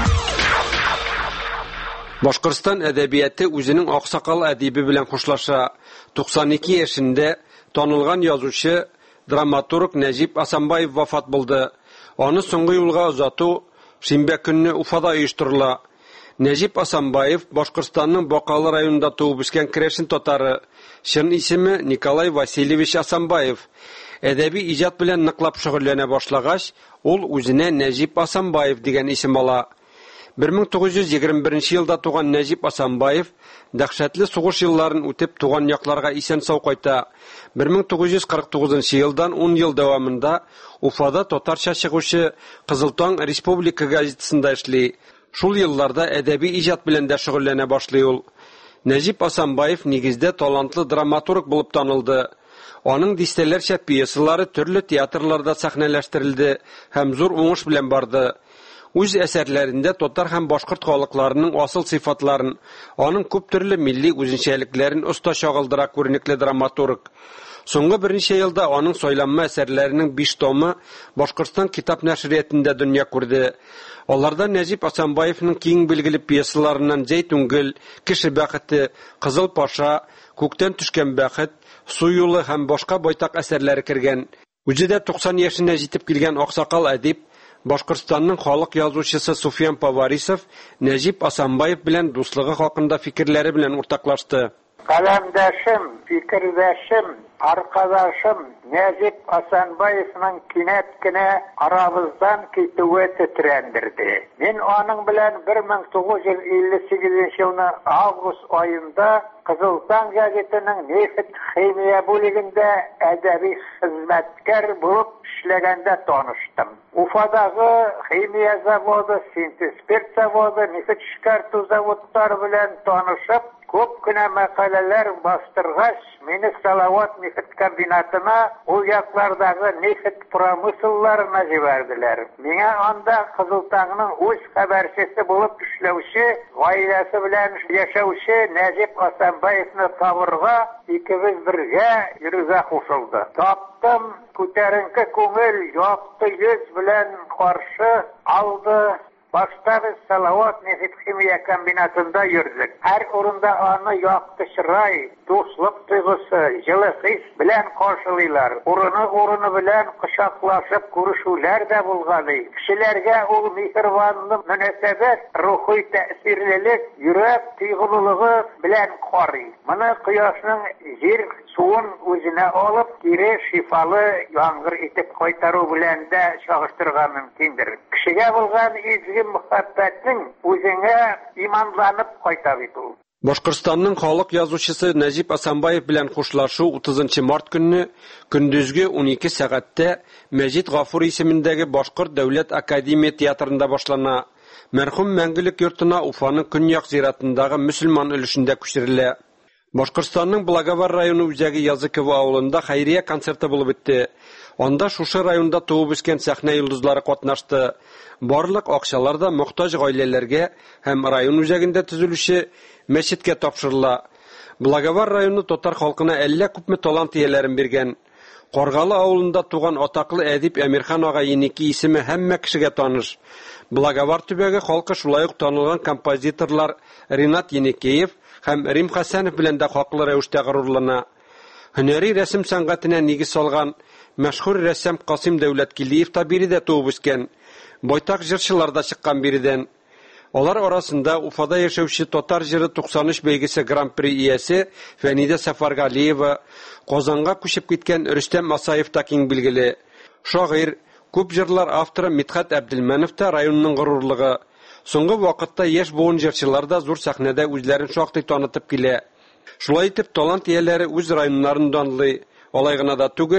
Башкортстан әдәбияты үзенең аксакал әдибе белән хушлаша. туксан ике яшендә танылган язучы, драматург Нәҗип Асанбаев вафат булды. Аны соңгы юлга озату шимбә көнне Уфада оештырыла. Нәҗип Асанбаев Башкортстанның Бакалы районында туып үскән керәшен татары. Чын исеме Николай Васильевич Асанбаев. Әдәби иҗат белән ныклап шөгыльләнә башлагач, ул үзенә Нәҗип Асанбаев дигән исем ала. бер мең тугыз йөз егерме беренче елда туган Нәҗип Асанбаев дәһшәтле сугыш елларын үтеп туган якларга исән-сау кайта. бер мең тугыз йөз кырык тугызынчы елдан ун ел дәвамында Уфада татарча чыгучы Кызылтаң Республика газетасында эшли. Шул елларда әдәби иҗат белән дә шөгыльләнә башлый ул. Нәҗип Асанбаев нигездә талантлы драматург булып танылды. Аның дистәләрчә пьесалары төрле театрларда сәхнәләштерелде һәм зур уңыш белән барды. Үз әсәрләрендә татар һәм башкорт халыкларының асыл сыйфатларын, аның күп төрле милли үзенчәлекләрен оста чагылдыра күренекле драматург. Соңгы берничә елда аның сойланма әсәрләренең биш томы Башкортстан китап нәшриятендә дөнья күрде. Аларда Нәҗип Асанбаевның киң билгеле пьесаларыннан Зәйтүнгөл, Кеше бәхете, Кызыл Паша, Күктән төшкән бәхет, Су юлы һәм башка байтак әсәрләре кергән. Үзе дә туксан яшенә җитеп килгән аксакал әдип, Башкортстанның халык язучысы Суфиян Поварисов Нәҗип Асанбаев белән дуслыгы хакында фикерләре белән уртаклашты. Каләмдәшем, фикердәшем, аркадашым Нәҗип Асанбаевның кинәт кенә арабыздан китүе тетрәндерде. Мин аның белән бер мең тугыз йөз илле сигезенче елның август аенда Кызылтаң газетының нефт химия бүлегендә әдәби хезмәткәр булып эшләгәндә таныштым. Уфадагы химия заводы, синтез спирт заводы, нефт шикәртү заводлары белән танышып, күп кенә мәкаләләр бастыргач, мине Салават нефт комбинатына, ул яклардагы нефт промыслларына җибәрделәр. Миңа анда Кызылтаңның үз хәбәрчесе булып эшләүче, гаиләсе белән яшәүче Нәҗип Асанбаевны табырга икебез бергә йөрүгә кушылды. Таптым, күтәренке күңел, якты йөз белән каршы алды. Башта без Салават нефт химия комбинатында йөрдек. Һәр урында аны якты чырай, дуслык тойгысы, җылы хис белән каршылыйлар. Урыны-урыны белән кочаклашып күрешүләр дә булган. Кешеләргә ул михербанлык, мөнәсәбәт, рухи тәэсирлелек, йөрәк тойгылылыгы белән карый. Моны кояшның җир суын үзенә алып, кире шифалы яңгыр итеп кайтару белән дә чагыштырырга мөмкиндер. Кешегә булган изге мөхәббәтнең үзеңә иманланып кайта бит ул. Башкортстанның халык язучысы Нәҗип Асанбаев белән хушлашу утызынчы март көнне көндезге ун ике сәгатьтә Мәҗит Гафур исемендәге Башкорт дәүләт академия театрында башлана. Мәрхүм мәңгелек йортына Уфаның Көньяк зиратындагы мөселман өлешендә күчерелә. Башкортстанның Благовар районы үзәге Языкова авылында хәйрия концерты булып үтте. Анда шушы районда туып үскән сәхнә йолдызлары катнашты. Барлык акчалар да мохтаҗ гаиләләргә һәм район үзәгендә төзелүче мәчеткә тапшырыла. Благовар районы татар халкына әллә күпме талант ияләрен биргән. Каргалы авылында туган атаклы әдип Әмирхан ага Еники исеме һәммә кешегә таныш. Благовар төбәге халкы шулай ук танылган композиторлар Ринат Еникеев һәм Рим Хәсәнов белән дә хаклы рәвештә горурлана. Һөнәри рәсем сәнгатенә нигез салган мәшһүр рәссам Касым Дәүләткилиев та биредә туып үскән. Байтак җырчылар да чыккан биредән. Алар арасында Уфада яшәүче татар җыры туксан өч бәйгесе гран-при иясе Фәнидә Сафаргалиева, Казанга күчеп киткән Рөстәм Асаев та киң билгеле. Шагыйрь, күп җырлар авторы Митхат Әбделманов та районның горурлыгы. Соңгы вакытта яшь буын җырчылар да зур сәхнәдә үзләрен шактый танытып килә. Шулай итеп талант ияләре үз районнарын данлый. Алай гына да түгел,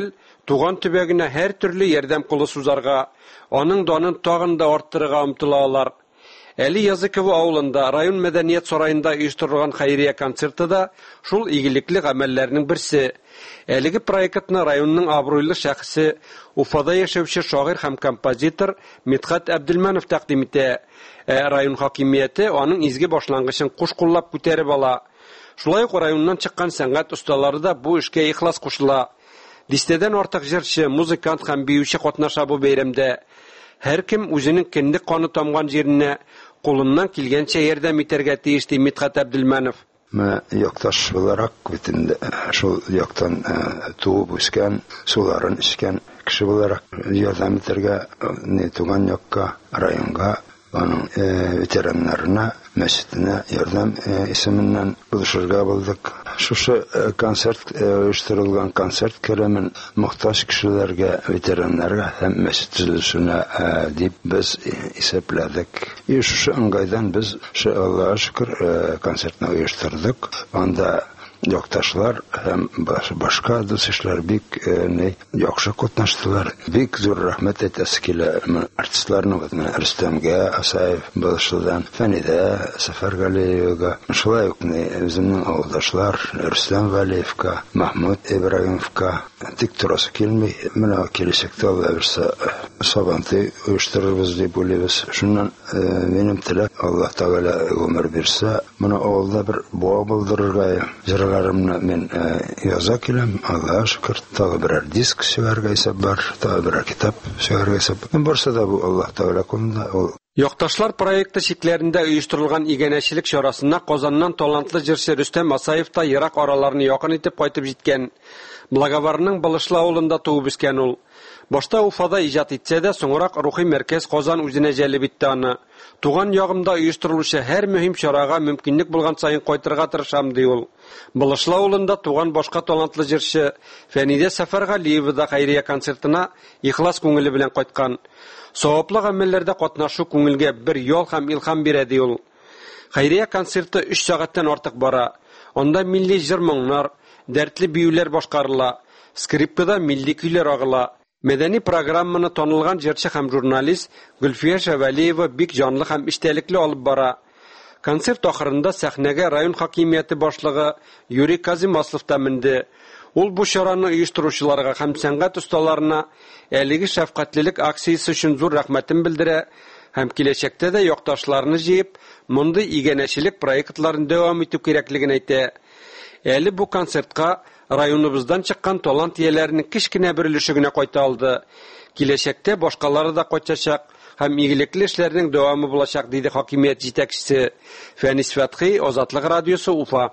туган төбәгенә һәр төрле ярдәм кулы сузарга, аның данын тагын да арттырырга омтылалар. Әли Языкова авылында район мәдәният сарайында оештырылган хәйрия концерты да шул игелекле гамәлләрнең берсе. Әлеге проектны районның абруйлы шәхесе, Уфада яшәүче шагыйрь һәм композитор Мидхәт Әбделманов тәкъдим итә. Ә район хакимияте аның изге башлангычын куш куллап күтәреп ала. Шулай ук районнан чыккан сәнгать осталары да бу эшкә ихлас кушыла. Дистәдән артык җырчы, музыкант һәм биюче катнаша бу бәйрәмдә. Һәркем үзенең кендек каны тамган җиренә кулыннан килгәнчә ярдәм итәргә тиеш ди Мидхәт Әбделманов. Мен якташ буларак бит инде шул яктан туып үскән, суларын эчкән кеше буларак ярдәм итәргә не туган якка, районга, аның ветераннарына, мәчетенә ярдәм исеменнән булышырга булдык. Шушы концерт оештырылган концерт керемен мохтаҗ кешеләргә, ветераннарга һәм мәчет төзелешенә дип без исәпләдек. И шушы аңгайдан без Аллаһка шөкер концертны оештырдык. Анда якташлар һәм башка дустышлар бик не яхшы катнаштылар. Бик зур рәхмәт әйтәсе килә артистларның Рөстәмгә, Асаев Балшылдан, Фәнидә, Сәфәргалиевга, шулай ук үземнең авылдашлар Рөстәм Валиевка, Махмуд Ибраимовка, тик торасы килми, менә киләчәктә Алла берсе сабанты оештырырбыз дип уйлыйбыз. Шуннан минем теләк Аллаһ Тәгалә гомер бирсә, менә авылда бер буа булдырырга Җырларымны мен яза киләм, Аллаһка шөкер, тагы бер диск сөяргә исәп бар, тагы бер китап сөяргә исәп. Барса да бу Аллаһ Тәгалә кулында. Якташлар проекты шикләрендә оештырылган игенәчелек чарасына Казаннан талантлы җырчы Рөстәм Асаев та ерак араларны якын итеп кайтып җиткән. Благоварның Былышлы авылында туып үскән ул. Башта Уфада иҗат итсә дә, соңрак рухи мәркәз Казан үзенә җәлеп итте аны. Туган ягымда оештырылучы һәр мөһим чарага мөмкинлек булган саен кайтырга тырышам ди ул. Былышлы авылында туган башка талантлы җырчы Фәнидә Сәфәргалиева да хәйрия концертына ихлас күңеле белән кайткан. Саваплы гамәлләрдә катнашу күңелгә бер ял һәм илһам бирә ди ул. Хәйрия концерты өч сәгатьтән артык бара. Анда милли җыр-моңнар, дәртле биюләр башкарыла, скрипкада милли көйләр агыла. Мәдәни программаны танылган җырчы һәм журналист Гөлфия Шәвәлиева бик җанлы һәм эчтәлекле алып бара. Концерт ахырында сәхнәгә район хакимияте башлыгы Юрий Казимаслов та менде. Ул бу чараны оештыручыларга һәм сәнгать осталарына әлеге шәфкатьлелек акциясе өчен зур рәхмәтен белдерә һәм киләчәктә дә якташларны җыеп, мондый игенәчелек проектларын дәвам итү кирәклеген әйтә. Әле бу концертка районыбыздан чыккан талант ияләренең кичкенә бер өлеше генә кайта алды. Киләчәктә башкалары да кайтачак һәм игелекле эшләрнең дәвамы булачак, диде хакимият җитәкчесе Фәнис Фәтхи, Азатлык радиосы, Уфа.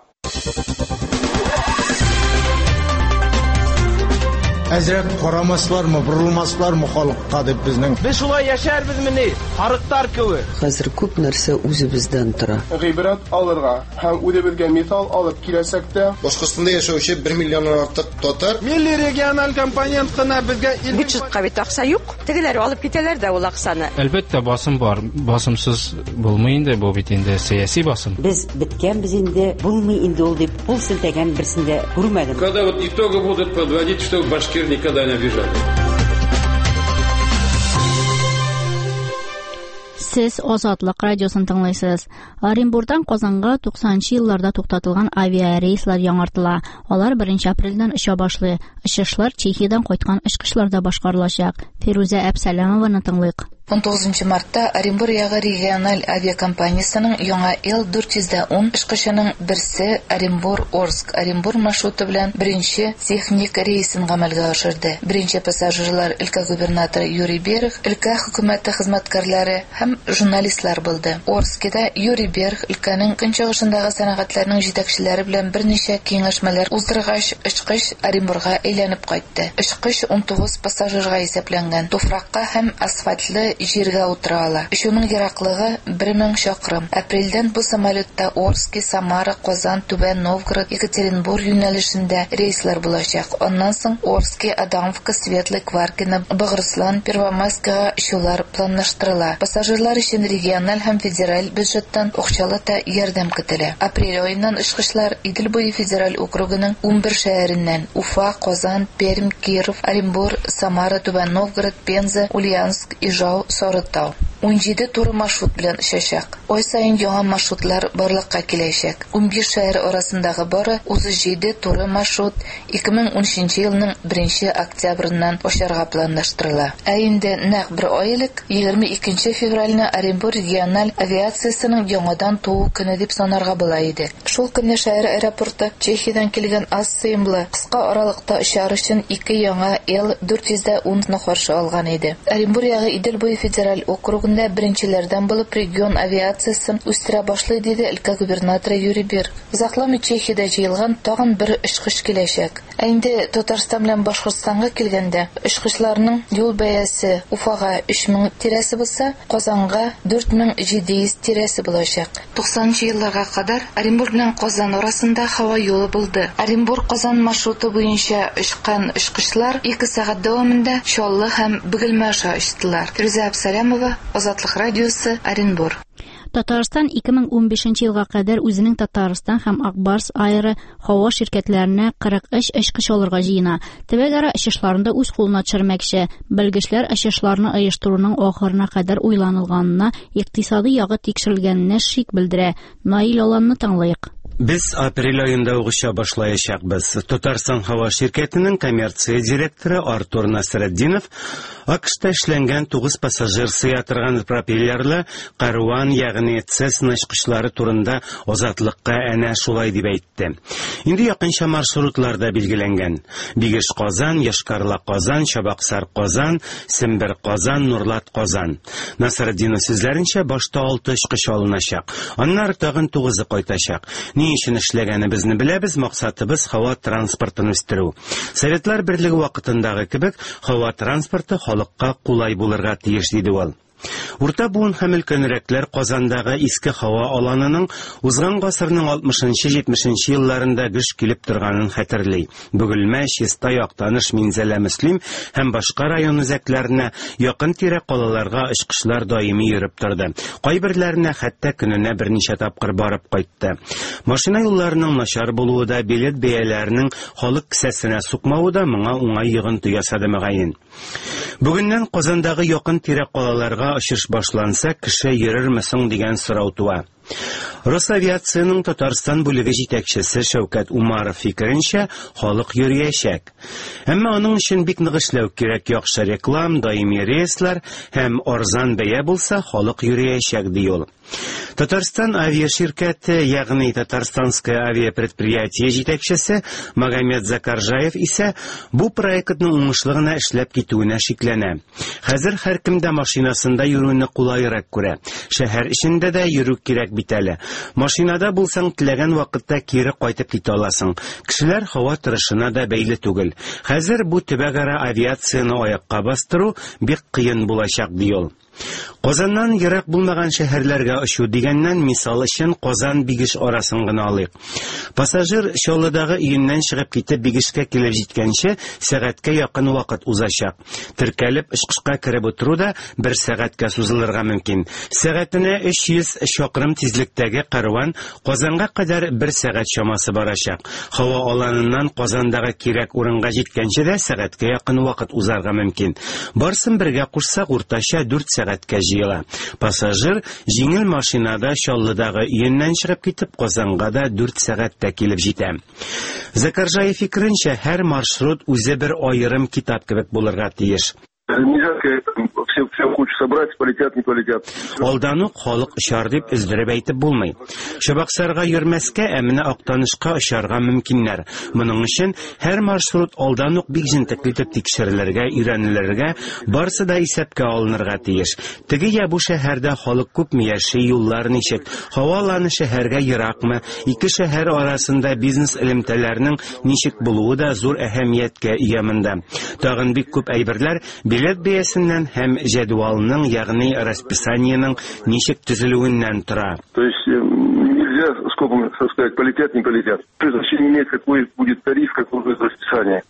Әзрәк карамаслармы, бурылмаслармы халыкка дип безнең. Без шулай яшәрбезмени? Харыктар кебек. Хәзер күп нәрсә үзебездән тора. Гыйбрәт алырга һәм үзебезгә мисал алып киләсәк тә, Башкортстанда яшәүче бер миллионнан артык татар милли региональ компонент кына безгә бюджетка бит акча юк. Тегеләр алып китәләр дә ул акчаны. Әлбәттә басым бар. Басымсыз булмый инде, бу бит инде сәяси басым. Без биткәнбез инде, булмый инде ул дип кул селтәгән берсендә күрмәдем. Когда вот итоги будут подводить, что башкир никогда не обижали. Сез Азатлык радиосын тыңлайсыз. Оренбургдан Казанга туксанынчы елларда туктатылган авиарейслар яңартыла. Алар беренче апрельдән оча башлый. Очышлар Чехиядән кайткан очкычларда башкарылачак. Фируза Әбсәләмованы тыңлыйк. он тугызынчы мартта Оренбург ягы региональ авиакомпаниясының яңа Эл дүрт йөз ун очкычының берсе Оренбург-Орск Оренбург маршруты белән беренче техник рейсын гамәлгә ашырды. Беренче пассажирлар өлкә губернаторы Юрий Берг, өлкә хөкүмәте хезмәткәрләре һәм журналистлар булды. Орскида Юрий Берг өлкәнең көнчыгышындагы сәнәгатьләрнең җитәкчеләре белән берничә киңәшмәләр уздыргач, очкыч Оренбургга әйләнеп кайтты. Очкыч он тугыз пассажирга исәпләнгән. Туфракка һәм асфальтлы җиргә утыра ала. Шуның ераклыгы бер мең чакрым. Апрельдән бу самолетта Орск, Самара, Казан, Түбән Новгород, Екатеринбург юнәлешендә рейслар булачак. Аннан соң Орск, Адамовка, Светлый, Кваркино, Багрыслан, Первомайскага шулар планлаштырыла. Пассажирлар өчен региональ һәм федераль бюджеттан акчалы та ярдәм көтелә. Апрель аеннан очкычлар Идел буе федераль округының ун бер шәһәреннән Уфа, Казан, Пермь, Киров, Оренбур, Самара, Түбән Новгород, Пенза, Ульяновск, Ижау, Сарытау. ун җиде туры маршрут белән очачак. Ай саен яңа маршрутлар барлыкка киләчәк. ун биш шәһәр арасындагы бары утыз җиде туры маршрут ике мең унөченче елның беренче октябреннән ачарга планлаштырыла. Ә инде нәкъ бер ай элек егерме икенче февральне Оренбур региональ авиациясының яңадан туу көне дип санарга була иде. Шул көнне шәһәр аэропорты Чехиядән килгән аз сыйымлы кыска аралыкта очар өчен ике яңа Эл дүрт йөз унны каршы алган иде. Оренбур ягы Идел буе федераль округында беренчеләрдән булып регион авиациясын үстерә башлый диде өлкә губернаторы Юрий Берг. Узакламый Чехиядә җыелган тагын бер очкыш киләчәк. Ә инде Татарстан белән Башкортстанга килгәндә очкышларның юл бәясе Уфага өч мең тирәсе булса, Казанга дүрт мең җиде йөз тирәсе булачак. туксанынчы елларга кадәр Оренбур белән Казан арасында һава юлы булды. Оренбур-Казан маршруты буенча очкан очкышлар ике сәгать дәвамында Чаллы һәм Бөгелмә аша очтылар. Фируза Абсалямова, Азатлык радиосы, Оренбур. Татарстан ике мең унбишенче елга кадәр үзенең Татарстан һәм Акбарс аэры һава ширкәтләренә кырык өч очкыч алырга җыена. Төбәгара очышларында үз кулына төшермәкче. Белгечләр очышларны оештыруның ахырына кадәр уйланылганына, икътисади ягы тикшерелгәненә шик белдерә. Наил Аланны таңлыйк. Без апрель айында угыша башлаячакбыз. Татарстан һава ширкәтенең коммерция директоры Артур Насретдинов АКШта эшләнгән тугыз пассажир сыя торган пропеллерлы Карван, ягъни Цесна очкычлары турында Азатлыкка әнә шулай дип әйтте. Инде якынча маршрутларда билгеләнгән. Бигеш-Казан, Яшкарла-Казан, Чабаксар-Казан, Сембер-Казан, Нурлат-Казан. Насретдинов сүзләренчә, башта алты очкыч алыначак. Аннары тагын тугызы кайтачак. Ни өчен эшләгәнебезне беләбез, максатыбыз һава транспортын үстерү. Советлар Берлеге вакытындагы кебек, һава транспорты халыкка кулай булырга тиеш диде ул. Урта буын һәм өлкәнрәкләр Казандагы иске һава аланының узган гасырның алтмышынчы-җитмешенче елларында гөш килеп торганын хәтерли. Бөгелмә, Чистай, Актаныш, Минзәлә, Мөслим һәм башка район үзәкләренә якын тирә калаларга очкычлар даими йөреп торды. Кайберләренә хәтта көненә берничә тапкыр барып кайтты. Машина юлларының начар булуы да, билет бәяләренең халык кесәсенә сукмавы да моңа уңай йогынты ясады мөгаен. Бүгеннән Казандагы якын тирә калаларга очыш башланса, кеше йөрерме соң дигән сорау туа. Росавиацияның Татарстан бүлеге җитәкчесе Шәүкәт Умаров фикеренчә, халык йөрәячәк. Әмма аның өчен бик нык эшләү кирәк, яхшы реклам, даими рейслар һәм арзан бәя булса, халык йөрәячәк ди ул. Татарстан авиаширкәте, ягъни Татарстанское авиапредприятие җитәкчесе Магомед Закаржаев исә бу проектның уңышлы гына эшләп китүенә шикләнә. Хәзер һәркемдә машинасында йөрүне кулайрак күрә. Шәһәр эчендә дә йөрү кирәк бит әле. Машинада булсаң, теләгән вакытта кире кайтып китә аласың. Кешеләр һава торышына да бәйле түгел. Хәзер бу төбәгара авиацияны аякка бастыру бик кыен булачак ди ул. Казаннан ерак булмаган шәһәрләргә очу дигәннән, мисал өчен Казан Бигеш арасын гына алыйк. Пассажир Чаллыдагы өеннән чыгып китеп Бигешкә килеп җиткәнче сәгатькә якын вакыт узачак. Теркәлеп очкышка кереп утыру да бер сәгатькә сузылырга мөмкин. Сәгатенә өч йөз чакрым тизлектәге Карван Казанга кадәр бер сәгать чамасы барачак. Һава аланыннан Казандагы кирәк урынга җиткәнче дә сәгатькә якын вакыт узарга мөмкин. Барсын бергә кушсак, уртача дүрт сәгатькә җыела. Пассажир җиңел машинада Чаллыдагы өеннән чыгып китеп Казанга да дүрт сәгатьтә килеп җитә. Закаржаев фикеренчә, һәр маршрут үзе бер аерым китап кебек булырга тиеш. Нельзя сказать, все, все в кучу собрать, полетят, не полетят. Алдан ук халык очар дип өздереп әйтеп булмый. Чабаксарга йөрмәскә, ә менә Актанышка очарга мөмкиннәр. Моның өчен һәр маршрут алдан ук бик җентекле итеп тикшерелергә, өйрәнелергә, барсы да исәпкә алынырга тиеш. Теге я бу шәһәрдә халык күпме яши, юллар ничек, һаваланы шәһәргә еракмы, ике шәһәр арасында бизнес элемтәләренең ничек булуы да зур әһәмияткә ия монда. Тагын бик күп әйберләр билет бәясен бәясеннән һәм җәдвалның, ягъни расписаниеның ничек төзелүеннән тора. То есть нельзя скопом сказать полетят, не полетят. То есть вообще не имеет, какой будет тариф, какое будет расписание.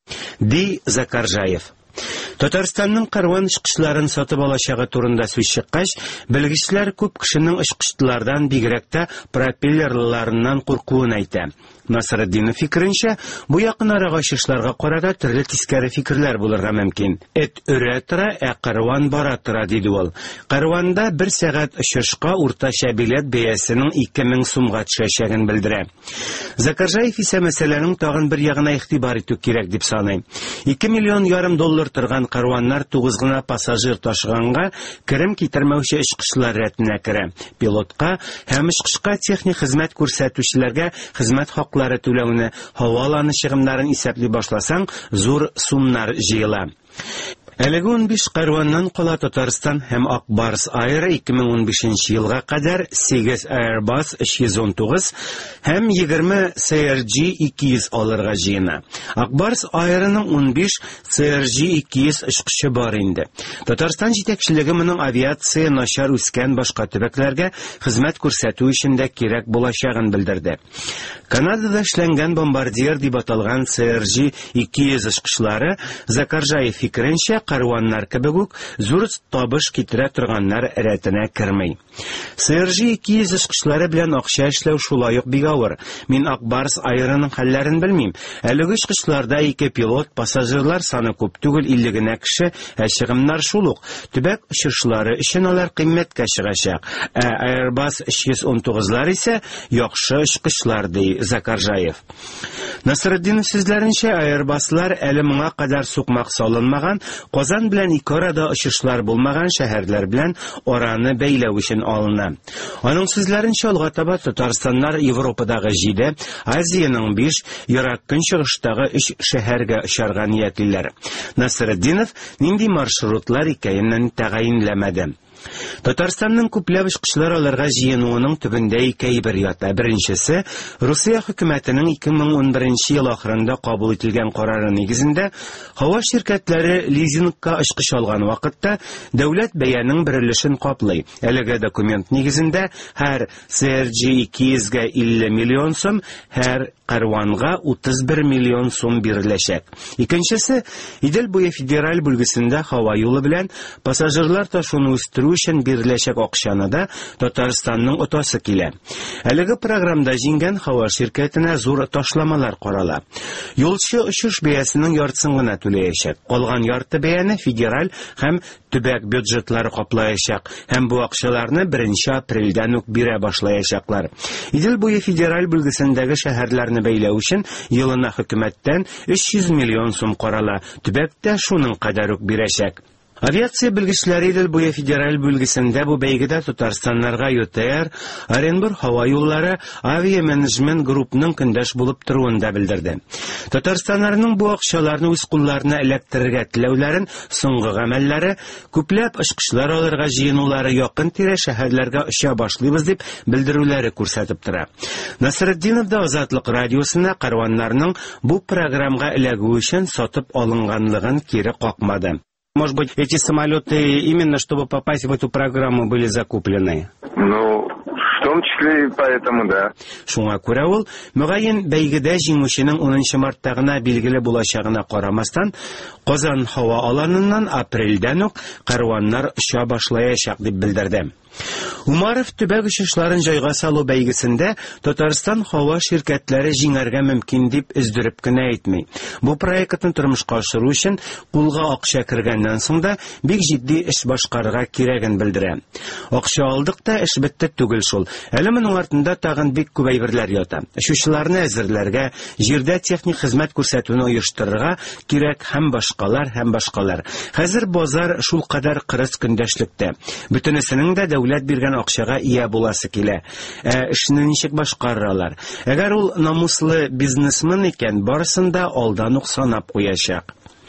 Ди Закаржаев. Татарстанның карван очкычларын сатып алачагы турында сүз чыккач, белгечләр күп кешенең очкычлардан бигрәк тә пропеллерларыннан куркуын әйтә. Насретдинов фикеренчә, бу якын арага очышларга карата төрле тискәре фикерләр булырга мөмкин. Эт өрә тора, ә карван бара тора, диде ул. Карванда бер сәгать очышка уртача билет бәясенең ике мең сумга төшәчәген белдерә. Закаржаев исә мәсьәләнең тагын бер ягына игътибар итү кирәк дип саный. ике миллион ярым доллар торган карваннар тугыз гына пассажир ташыганга керем китермәүче очкычлар рәтенә керә. Пилотка һәм очкышка техник хезмәт күрсәтүчеләргә хезмәт хаклары түләүне, һаваланы чыгымнарын исәпли башласаң, зур сумнар җыела. Әлеге ун биш карваннан кала Татарстан һәм Акбарс Air ике мең ун бишенче елга кадәр сигез Airbus өч йөз ун тугыз һәм егерме си ар джи ике йөз алырга җыена. Акбарс Airның ун биш си ар джи ике йөз очкычы бар инде. Татарстан җитәкчелеге моның авиация начар үскән башка төбәкләргә хезмәт күрсәтү өчен дә кирәк булачагын белдерде. Канадада эшләнгән бомбардир дип аталган си ар джи ике йөз очкычлары Закаржаев фикеренчә карваннар кебек үк зур табыш китерә торганнар рәтенә кермәй. си ар джи ике йөз очкычлары белән акча эшләү шулай ук бик авыр. Мин Акбарс Airның хәлләрен белмим. Әлеге очкычларда ике пилот, пассажирлар саны күп түгел, илле генә кеше, ә чыгымнар шул ук. Төбәк очышлары өчен алар кыйммәткә чыгачак. Ә Airbus өч йөз ун тугызлар исә яхшы очкычлар, ди Закаржаев. Насретдинов сүзләренчә, Airbusлар әле моңа кадәр сукмак салынмаган, Казан белән ике арада очышлар булмаган шәһәрләр белән араны бәйләү өчен алына. Аның сүзләренчә, алга таба Татарстаннар Европадагы җиде, Азияның биш, Ерак көнчыгыштагы өч шәһәргә очарга ниятлиләр. Насретдинов нинди маршрутлар икәнен тәгаенләмәде. Татарстанның күпләп очкычлар аларга җыенуының төбендә ике әйбер ята. Беренчесе, Русия хөкүмәтенең ике мең ун беренче ел ахырында кабул ителгән карары нигезендә һава ширкәтләре лизингка очкыч алган вакытта дәүләт бәянең бер өлешен каплый. Әлеге документ нигезендә һәр си ар джи ике йөзгә илле миллион сум, һәр карванга утыз бер миллион сум биреләчәк. Икенчесе, Идел буе федераль бүлгесендә һава юлы белән пассажирлар ташуны үстерү өчен биреләчәк акчаны да Татарстанның отасы килә. Әлеге программда җиңгән һава ширкәтенә зур ташламалар карала. Юлчы очыш бәясенең яртысын гына түләячәк. Калган ярты бәяне федераль һәм төбәк бюджетлары каплаячак һәм бу акчаларны беренче апрельдән үк бирә башлаячаклар. Идел буе федераль бүлгесендәге шәһәрләрне бәйләү өчен елына хөкүмәттән өч йөз миллион сум карала. Төбәктә шуның кадәр үк бирәчәк. Авиация белгечләре Идел буе федераль бүлгесендә бу бәйгедә Татарстаннарга ю тэ эр, Оренбург һава юллары авиаменеджмент группның көндәш булып торуын да белдерде. Татарстаннарның бу акчаларны үз кулларына эләктерергә теләүләрен, соңгы гамәлләре, күпләп очкычлар алырга җыенулары якын тирә шәһәрләргә оча башлыйбыз дип белдерүләре күрсәтеп тора. Насретдинов да Азатлык радиосына карваннарның бу программага эләгү өчен сатып алынганлыгын кире какмады. Может быть, эти самолеты именно чтобы попасть в эту программу были закуплены? Ну, в том числе и поэтому, да. Шуңа күрә ул, мөгаен бәйгедә җиңүченең унынчы мартта гына билгеле булачагына карамастан, Казан һава аланыннан апрельдән үк карваннар оча башлаячак дип белдерде. Умаров төбәк очышларын җайга салу бәйгесендә Татарстан һава ширкәтләре җиңәргә мөмкин дип өздереп кенә әйтми. Бу проектны тормышка ашыру өчен кулга акча кергәннән соң да бик җитди эш башкарырга кирәген белдерә. Акча алдык та эш бетте түгел шул. Әле моның артында тагын бик күп әйберләр ята. Очучыларны әзерләргә, җирдә техник хезмәт күрсәтүне оештырырга кирәк һәм башкалар һәм башкалар. Хәзер базар шул кадәр кырыс көндәшлектә. Бөтенесенең дә дәүләт биргән акчага ия буласы килә. Ә эшне ничек башкаралар? Әгәр ул намуслы бизнесмен икән, барысын да алдан ук санап куячак.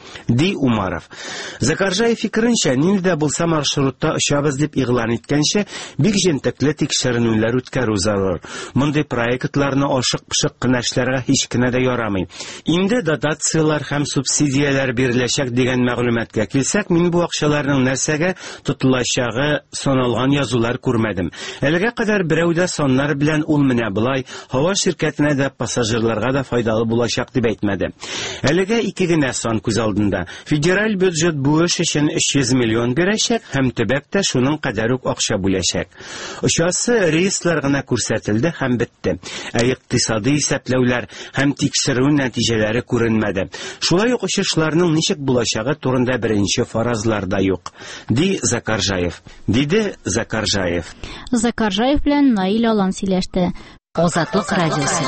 ди Умаров. Закаржаев фикеренчә, нинди дә булса маршрутта очабыз дип игълан иткәнчә, бик җентекле тикшеренүләр үткәрү зарур. Мондый проектларны ашык-пышык кына эшләргә һич кенә дә ярамый. Инде дотациялар һәм субсидияләр биреләчәк дигән мәгълүматка килсәк, мин бу акчаларның нәрсәгә тотылачагы саналган язулар күрмәдем. Әлегә кадәр берәү дә саннар белән ул менә булай, һава ширкәтенә дә, пассажирларга да файдалы булачак дип әйтмәде. Әлегә ике генә сан күз алдында. Федераль бюджет бу эш өчен өч йөз миллион бирәчәк һәм төбәк тә шуның кадәр үк акча бүләчәк. Очасы рейслар гына күрсәтелде һәм бетте. Ә икътисади исәпләүләр һәм тикшерү нәтиҗәләре күренмәде. Шулай ук очышларның ничек булачагы турында беренче фаразлар да юк, ди Закаржаев. Диде Закаржаев. Закаржаев белән Наил Алан сөйләште. Азатлык радиосы.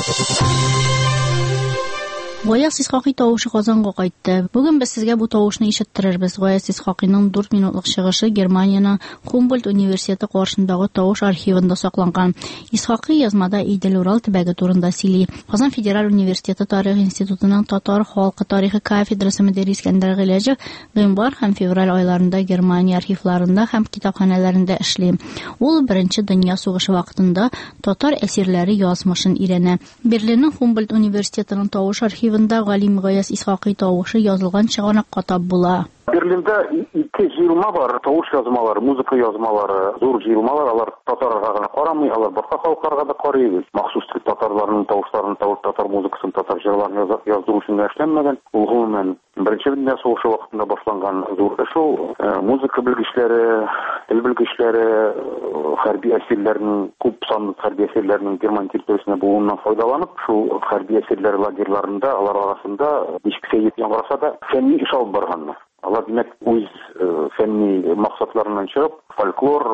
Гаяз Исхакый тавышы Казанга кайтты. Бүген без сезгә бу тавышны ишеттерербез. Гаяз Исхакыйның дүрт минутлык чыгышы Германиянең Хумбольдт университеты каршындагы тавыш архивында сакланган. Исхакый язмада Идел Урал төбәге турында сөйли. Казан Федераль университеты Тарих институтының татар халкы тарихы кафедрасы мөдире Искәндәр Гыйләҗев гыйнвар һәм февраль айларында Германия архивларында һәм китапханәләрендә эшли. Ул Беренче дөнья сугышы вакытында татар әсирләре язмышын өйрәнә. Берлинның Хумбольдт университетының тавыш архивы Галим Гаяз Исхакый тавышы язылган чыганакка тап була. Берлинда ике җыелма бар, тавыш язмалары, музыка язмалары, зур җыелмалар, алар татарларга гына карамый, алар башка халыкларга да карый. Махсус татарларның тавышларын, татар музыкасын, татар җырларын яздыру өчен эшләнмәгән. Ул гомумән Беренче дөнья сугышы вакытында башланган зур эш ул. Музыка белгечләре, тел белгечләре, хәрби әсирләрнең, күп санлы хәрби әсирләрнең Германия территориясендә булуыннан файдаланып, шул хәрби әсирләр лагерьларында, алар арасында ничек сәйет яңгыраса да фәнни эш алып барганнар. Алар димәк үз фәнни максатларыннан чыгып, фольклор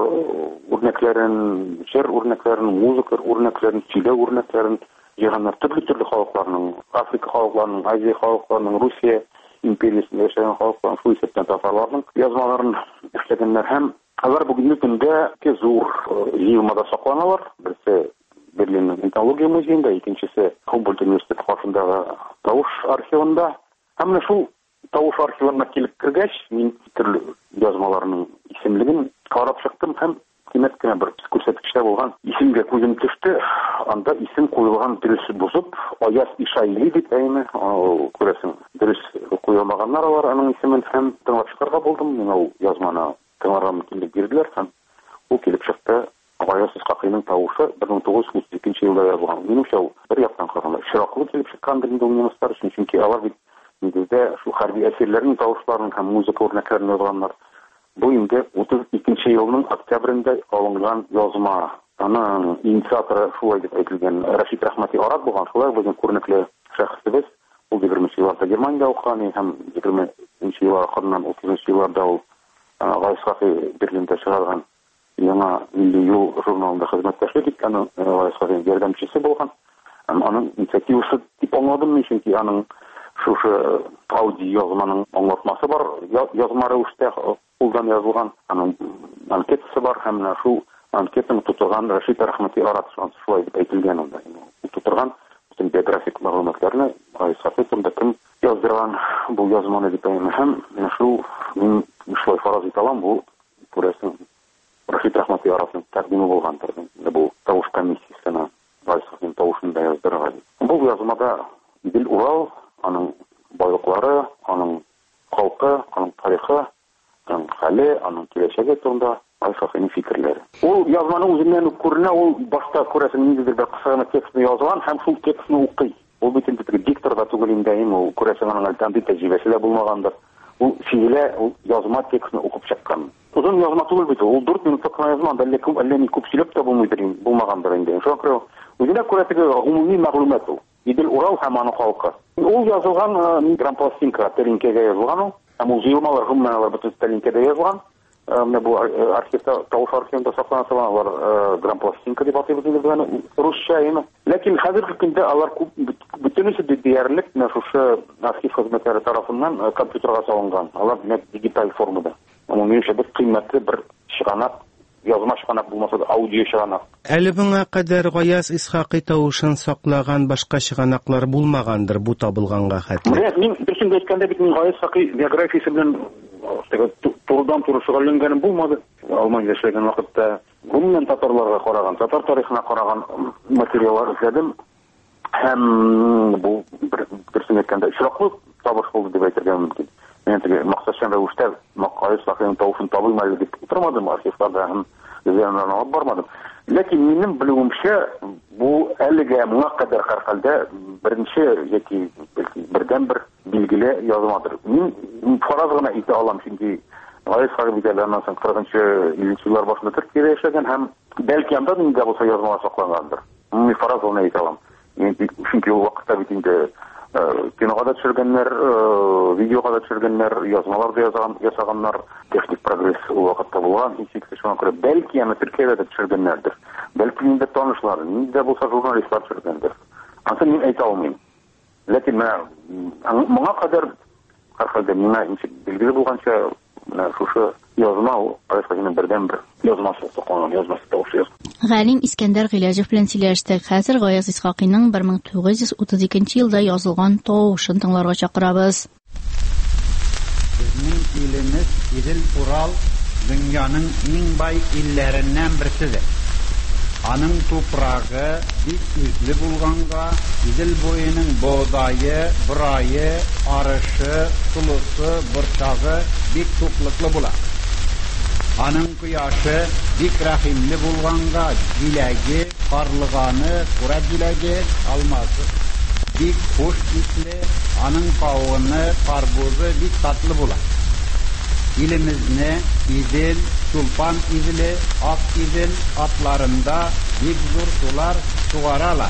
үрнәкләрен, җыр үрнәкләрен, музыка үрнәкләрен, сөйләү үрнәкләрен җыйганнар. Төрле-төрле халыкларның, Африка халыкларының, Азия халыкларының, Русия империясында яшәгән халыклар, шул исәптән татарларның язмаларын эшләгәннәр һәм алар бүгенге көндә ике зур җыелмада сакланалар. Берсе Берлинның этнология музеенда, икенчесе Хумбольдт университеты каршындагы тавыш архивында. Һәм шул тавыш архивына килеп кергәч, мин төрле язмаларның исемлеген карап чыктым һәм кимәт кенә бер күрсәткечләр булган исемгә күзем төште. Анда исем куелган дөрес бузып, Аяз Ишайли дип әйме, күрәсең, дөрес куелмаганнар алар аның исемен һәм тыңлап чыгарга булдым. Мин ул язманы тыңларга мөмкинлек бирделәр һәм ул килеп чыкты. Гаяз Исхакыйның тавышы бер мең тугыз йөз утыз икенче елда язылган. Минемчә ул бер яктан караганда шираклы килеп чыккандыр инде ул немецлар өчен, чөнки алар бит нигездә шул хәрби әсирләрнең тавышларын һәм музыка үрнәкләрен язганнар. Бу инде утыз икенче елның октябрендә алынган язма. Аның инициаторы шулай дип әйтелгән Рәшит Рәхмәти Арат булган. Шулай безнең күренекле шәхесебез. Ул егерменче елларда Германиядә укыган һәм егерменче еллар акырыннан утызынчы елларда ул Гаяз Исхакый Берлиндә чыгарган яңа милли юл журналында хезмәттәшлек иткән Гаяз Исхакый ярдәмчесе булган. Һәм аның инициативасы дип аңладым мин, чөнки аның шушы аудио язманың аңлатмасы бар, язма рәвештә кулдан язылган, аның анкетасы бар һәм шул анкетаны тутырган Рәшит Рәхмәти Арат шулай дип әйтелгән анда. Тутырган бөтен биографик мәгълүматларны Гаяз Исхакый турында кем яздырган бу язманы дип әйтәм һәм шул мин шулай фараз итә алам, бу күрәсең Рәшит Рәхмәти Аратның тәкъдиме булгандыр. Бу тавыш комиссиясенә Гаяз Исхакыйның тавышын да яздырган. Бу язмада Идел Урал, аның байлыклары, аның халкы, аның тарихы, аның хәле, аның киләчәге турында Гаяз Исхакыйның фикерләре. Ул язманың үзеннән үк күренә, ул башта күрәсең нигездә бер кыска текстны язган һәм шул текстны укый. Ул бит инде диктор да түгел инде, ул күрәсең аның альтернатив тәҗрибәсе дә булмагандыр. Ул сизелә, ул язма текстны укып чыккан. Узын язма түгел бит, ул дүрт минутлык язма, әллә күп, әллә ни күп сөйләп тә булмыйдыр, булмагандыр инде. Шуңа үзенә күрә теге гомуми мәгълүмат ул. Идел Урал һәм аның халкы. Ул язылган грампластинка, тәлинкәгә язылган ул. Һәм ул җыелмалар гомумән бөтен тәлинкәдә язылган. Менә бу архивта, тавыш архивында саклана алар грампластинка дип атыйбыз инде безне русча име. Ләкин хәзерге көндә алар бөтенесе диярлек менә шушы архив хезмәтләре тарафыннан компьютерга салынган. Алар менә дигиталь формада. Ул минемчә бик кыйммәтле бер чыганак язма чыганак булмаса да аудио чыганак. Әле буңа кадәр Гаяз Исхакый тавышын саклаган башка чыганаклар булмагандыр бу табылганга хәтле. Мин берсен әйткәндә бит мин Гаяз Исхакый биографиясе белән турыдан туры шөгыльләнгәнем булмады. Алманьда эшләгән вакытта гомумән татарларга караган, татар тарихына караган материаллар эзләдем. Һәм бу берсен әйткәндә очраклы табыш булды дип әйтергә мөмкин. Мен теге максатчан рәвештә Гаяз Исхакыйның тавышын табылмый әле дип тормадым, архивларда һәм үзләреннән алып бармадым. Ләкин минем белүемчә бу әлегә моңа кадәр һәрхәлдә беренче яки бердән бер билгеле язмадыр. Мин фараз гына әйтә алам, чөнки Гаяз Исхакый битләреннән соң кырыгынчы илленче еллар башында Төркиядә яшәгән һәм бәлки анда инде булса язмалар саклангандыр. Мин фараз гына әйтә алам. Чөнки ул вакытта бит инде кинога да төшергәннәр, видеога да төшергәннәр, язмалар да ясаганнар, техник прогресс ул вакытта булган, һичшиксез шуңа күрә бәлки аны Төркиядә дә төшергәннәрдер. Бәлки инде танышлар, инде булса журналистлар төшергәндер. Аны мин әйтә алмыйм. Ләкин моңа кадәр һәрхәлдә миңа ничек билгеле булганча, менә шушы язма ул Гаяз Исхакыйның бердән бер язмасы тоткан, язмасы тавышы. Галим Искәндәр Гыйләҗев белән сөйләштек. Хәзер Гаяз Исхакыйның бер мең тугыз йөз утыз икенче елда язылган тавышын тыңларга чакырабыз. Безнең илебез Идел Урал дөньяның иң бай илләреннән берсидер. Аның тупрагы бик үзле булганга, Идел буеның бодайы, бурайы, арышы, сулысы, борчагы бик туклыклы була. Аның кояшы бик рәхимле булганга, җиләге, карлыганы, кура җиләге, алмасы бик хуш исле, аның кавыны, карбузы бик татлы була. Илемезне Идел, Тулпан Иделе, Ак Идел атларында бик зур сулар сугаралар.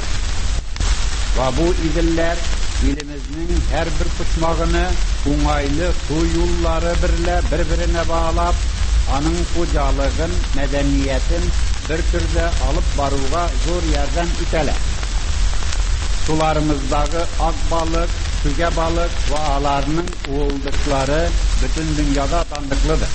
Ва бу Иделләр илемезнең һәр бер почмагыны уңайлы су юллары берлә бер-беренә баглап, аның хуҗалыгын, мәдәниятен бер төрдә алып баруга зур ярдәм итәләр. Суларымыздагы ак балык, сүгә балык ва аларның уылдыклары бөтен дөньяда таныклыдыр.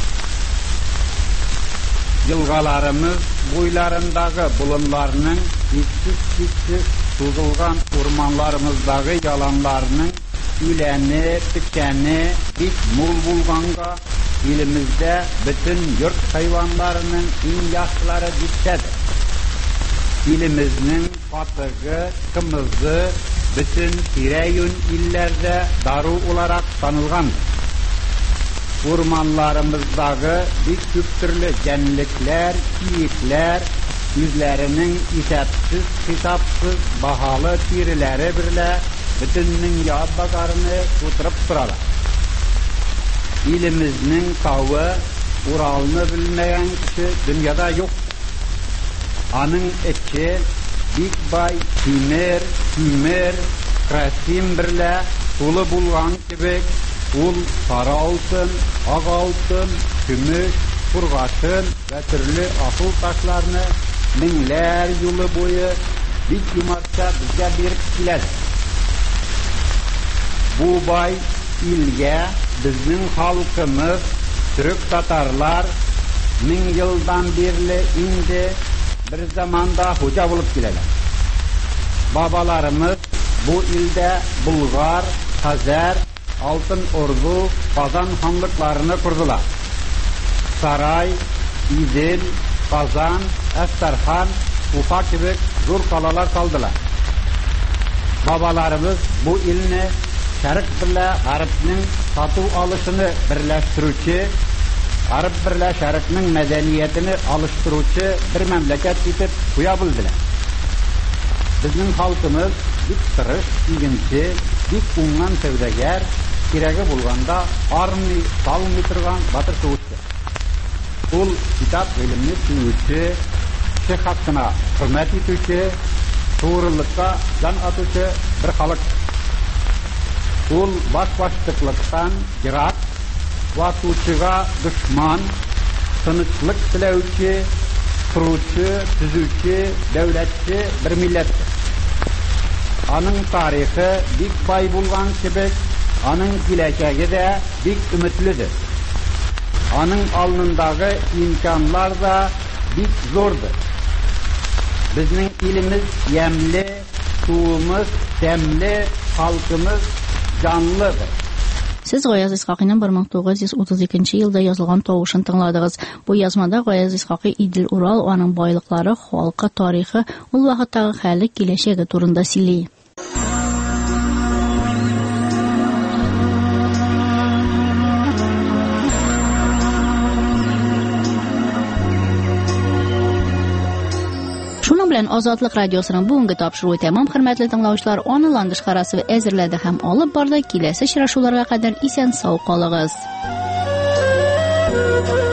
Елгаларымыз буйларындагы болынларның иксез-иксез сузылган урманларымыздагы яланларның үләне, тикәне бик мул булганга, илемездә бөтен йорт хайванларының иң яхшылары җитсәдер. Илемезнең катыгы, кымызы бөтен тирә-юн илләрдә дару уларак танылгандыр. Урманларымыздагы бик күп төрле җәнлекләр, киекләр үзләренең исәпсез, хисапсыз баһалы тиреләре берлә бөтеннең яд базарыны тутырып торалар. Илемезнең тавы, Уралны белмәгән кеше дөньяда юк. Аның эче бик бай тимер, күмер, красим берлә тулы булган кебек, ул сары алтын, ак алтын, көмеш, кургашын ва төрле ахыл ташларны меңләр юлы буе бик юмартча безгә биреп киләләр. Бу бай илгә безнең халкымыз, төрек татарлар мең елдан бирле инде bir zamanda hoca bulup gelirler. Babalarımız bu ilde Bulgar, Hazer, Altın Ordu, Kazan hanlıklarını kurdular. Saray, İdil, Kazan, Estarhan, Ufa gibi zor kalalar saldılar. Babalarımız bu ilini Şərq birlə Arapның satı alışını birləştirücü, Arap birlə Şərqның mədəniyyətini alıştırıcı bir məmləkət itib qoya bildiler. Bizning xalqımız bik tırış, iginci, bik uңған sevdəgər, kirəgi bulğanda armı, salmı turğan batır soğutdu. Ул kitap bilimini süyücü, şeyh hakkına hürmet etücü, doğrulukka can atıcı bir xalq. Ул baş-başlıqlıqdan jirat, vatuşıga düşman, sınıçlık dilevçi, kurucu, tüzücü, devletçi bir millettir. Anın tarihi bik bay bulgan kibik, anın geleceği de bik ümitlidir. Anın alnındağı imkanlar da bik zordur. Bizning elimiz yemli, suvimiz temli, halkımız canlıdır. Siz G'oyaz Ishaqining bir ming to'qqiz yuz o'ttiz ikkinchi yilda yozilgan tovushini tingladingiz. Bu yozmada G'oyaz Ishaqi Idil Ural va uning boyliklari, xalqi, tarixi, ul vaqtdagi hali kelajagi turida so'zlaydi. Шуның белән Азатлык радиосының бүгенге тапшыруы тәмам, хөрмәтле тыңлаучылар, аналандыш карасы ва әзерләде һәм алып барды. Киләсе очрашуларга кадәр исән сау калыгыз.